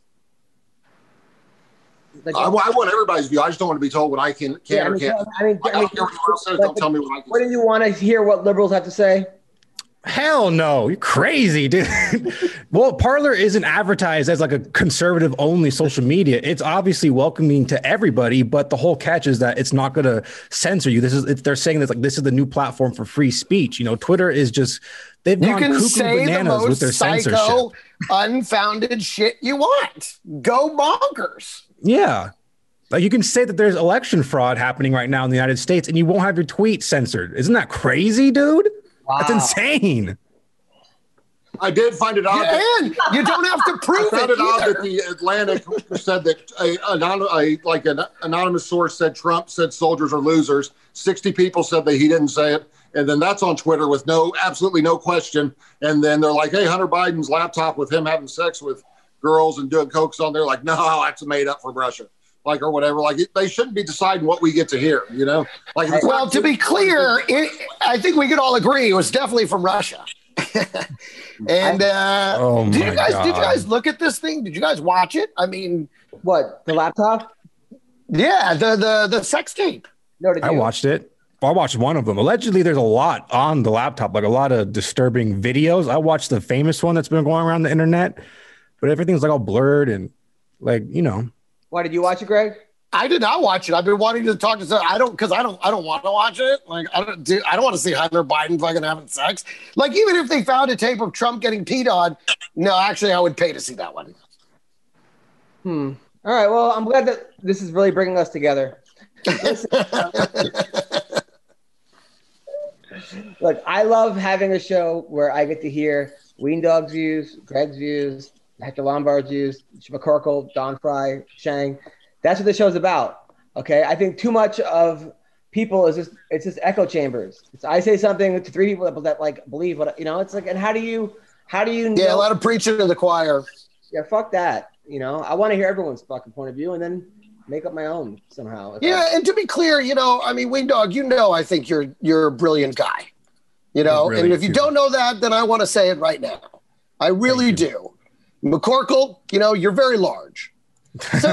I want everybody's view. I just don't want to be told what I can or can't. I don't care what else says. Don't tell me what I can. Wouldn't you want to hear what liberals have to say? Hell no, you're crazy, dude. Well, Parler isn't advertised as like a conservative only social media. It's obviously welcoming to everybody, but the whole catch is that it's not going to censor you. They're saying that this is the new platform for free speech. Twitter is just they've gone cuckoo bananas with their censorship. Unfounded shit you want. Go bonkers. Yeah. Like you can say that there's election fraud happening right now in the United States and you won't have your tweet censored. Isn't that crazy, dude? Wow. That's insane. I did find it odd. And you don't have to prove I found it odd either. that the Atlantic said that an anonymous source said Trump said soldiers are losers. 60 people said that he didn't say it. And then that's on Twitter with absolutely no question. And then they're like, hey, Hunter Biden's laptop with him having sex with girls and doing cokes on there. Like, no, that's made up from Russia. Like, or whatever. Like, they shouldn't be deciding what we get to hear, you know? Like, well, to be clear, I think we could all agree it was definitely from Russia. And did you guys look at this thing? Did you guys watch it? I mean, what, the laptop? Yeah, the sex tape. No, did you? I watched it. I watched one of them. Allegedly, there's a lot on the laptop, like a lot of disturbing videos. I watched the famous one that's been going around the internet, but everything's like all blurred and like, you know. Why did you watch it, Greg? I did not watch it. I've been wanting to talk to some. I don't want to watch it. Like I don't want to see Hunter Biden fucking having sex. Like even if they found a tape of Trump getting peed on, no, actually I would pay to see that one. All right. Well, I'm glad that this is really bringing us together. Listen, look, I love having a show where I get to hear Ween Dog's views, Greg's views, Hector Lombard's views, McCorkle, Don Fry, Shang. That's what the show's about. Okay. I think too much of people is just echo chambers. I say something to three people that like believe what, you know, it's like, and how do you know? Yeah, a lot of preaching to the choir. Yeah. Fuck that. You know, I want to hear everyone's fucking point of view and then make up my own somehow. Yeah. And to be clear, you know, I mean, Ween Dog, you know, I think you're a brilliant guy, you know, and if you don't know that, then I want to say it right now. I really do. McCorkle, you know, you're very large. So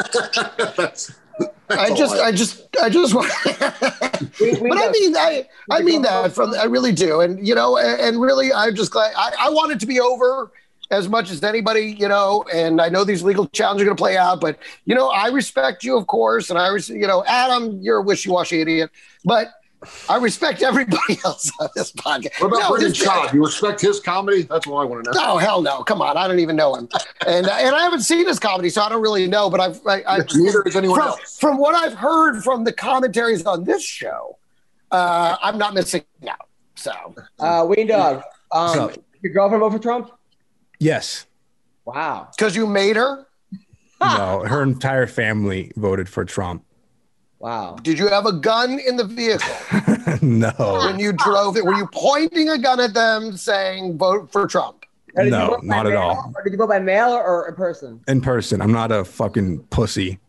I just want, but I mean that I really do. And, you know, and really, I'm just glad I want it to be over as much as anybody, you know, and I know these legal challenges are going to play out, but, you know, I respect you, of course. And you know, Adam, you're a wishy-washy idiot, but I respect everybody else on this podcast. What about Brendan Schaub? You respect his comedy? That's what I want to know. No, hell no. Come on. I don't even know him. And I haven't seen his comedy, so I don't really know. But neither has anyone else. From what I've heard from the commentaries on this show, I'm not missing out. So, Ween Dog, your girlfriend vote for Trump? Yes. Wow. Because you made her? No, her entire family voted for Trump. Wow. Did you have a gun in the vehicle? No. When you drove it, were you pointing a gun at them saying vote for Trump? No, not at all. Or did you go by mail or in person? In person. I'm not a fucking pussy.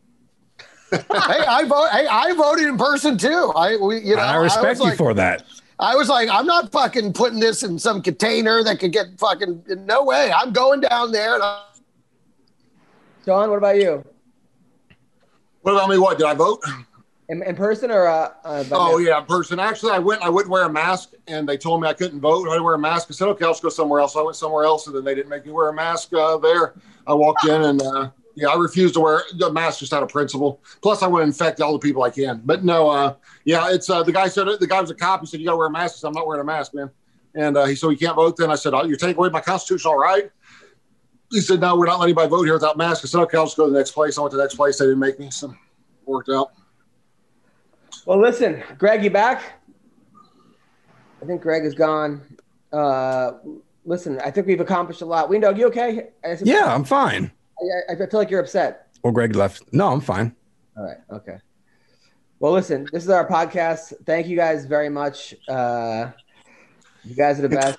I voted in person too. I respect you for that. I was like, I'm not fucking putting this in some container that could get fucking, no way. I'm going down there. And Sean, what about you? What about me? What, did I vote? In person or? Yeah, in person. Actually, I wouldn't wear a mask, and they told me I couldn't vote. I didn't wear a mask. I said, okay, I'll just go somewhere else. I went somewhere else, and then they didn't make me wear a mask there. I walked in, and I refused to wear a mask just out of principle. Plus, I want to infect all the people I can. But no, it's the guy was a cop. He said, you got to wear a mask. I said, I'm not wearing a mask, man. And he said, you can't vote then. I said, you're taking away my constitutional right? He said, no, we're not letting anybody vote here without masks. I said, okay, I'll just go to the next place. I went to the next place. They didn't make me, so it worked out. Well, listen, Greg, you back? I think Greg is gone. Listen, I think we've accomplished a lot. Ween Dog, you okay? Yeah, I'm fine. I feel like you're upset. Well, Greg left. No, I'm fine. All right. Okay. Well, listen, this is our podcast. Thank you guys very much. You guys are the best.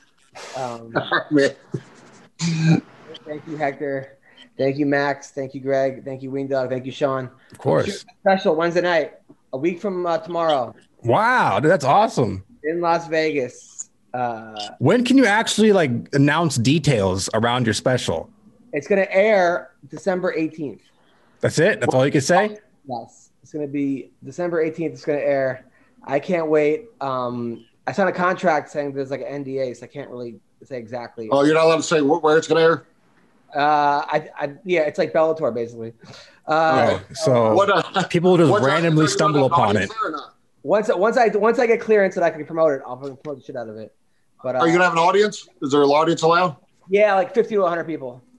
Thank you, Hector. Thank you, Max. Thank you, Greg. Thank you, Ween Dog. Thank you, Sean. Of course. Special Wednesday night, a week from tomorrow. Wow, dude, that's awesome. In Las Vegas. When can you actually announce details around your special? It's going to air December 18th. That's it? That's all you can say? Yes. It's going to be December 18th. It's going to air. I can't wait. I signed a contract saying there's an NDA, so I can't really say exactly. Oh, you're not allowed to say where it's going to air? Yeah, it's like Bellator, basically. People just randomly stumble upon it. Once I get clearance that I can promote it, I'll promote the shit out of it. But are you going to have an audience? Is there an audience allowed? Yeah, like 50 to 100 people.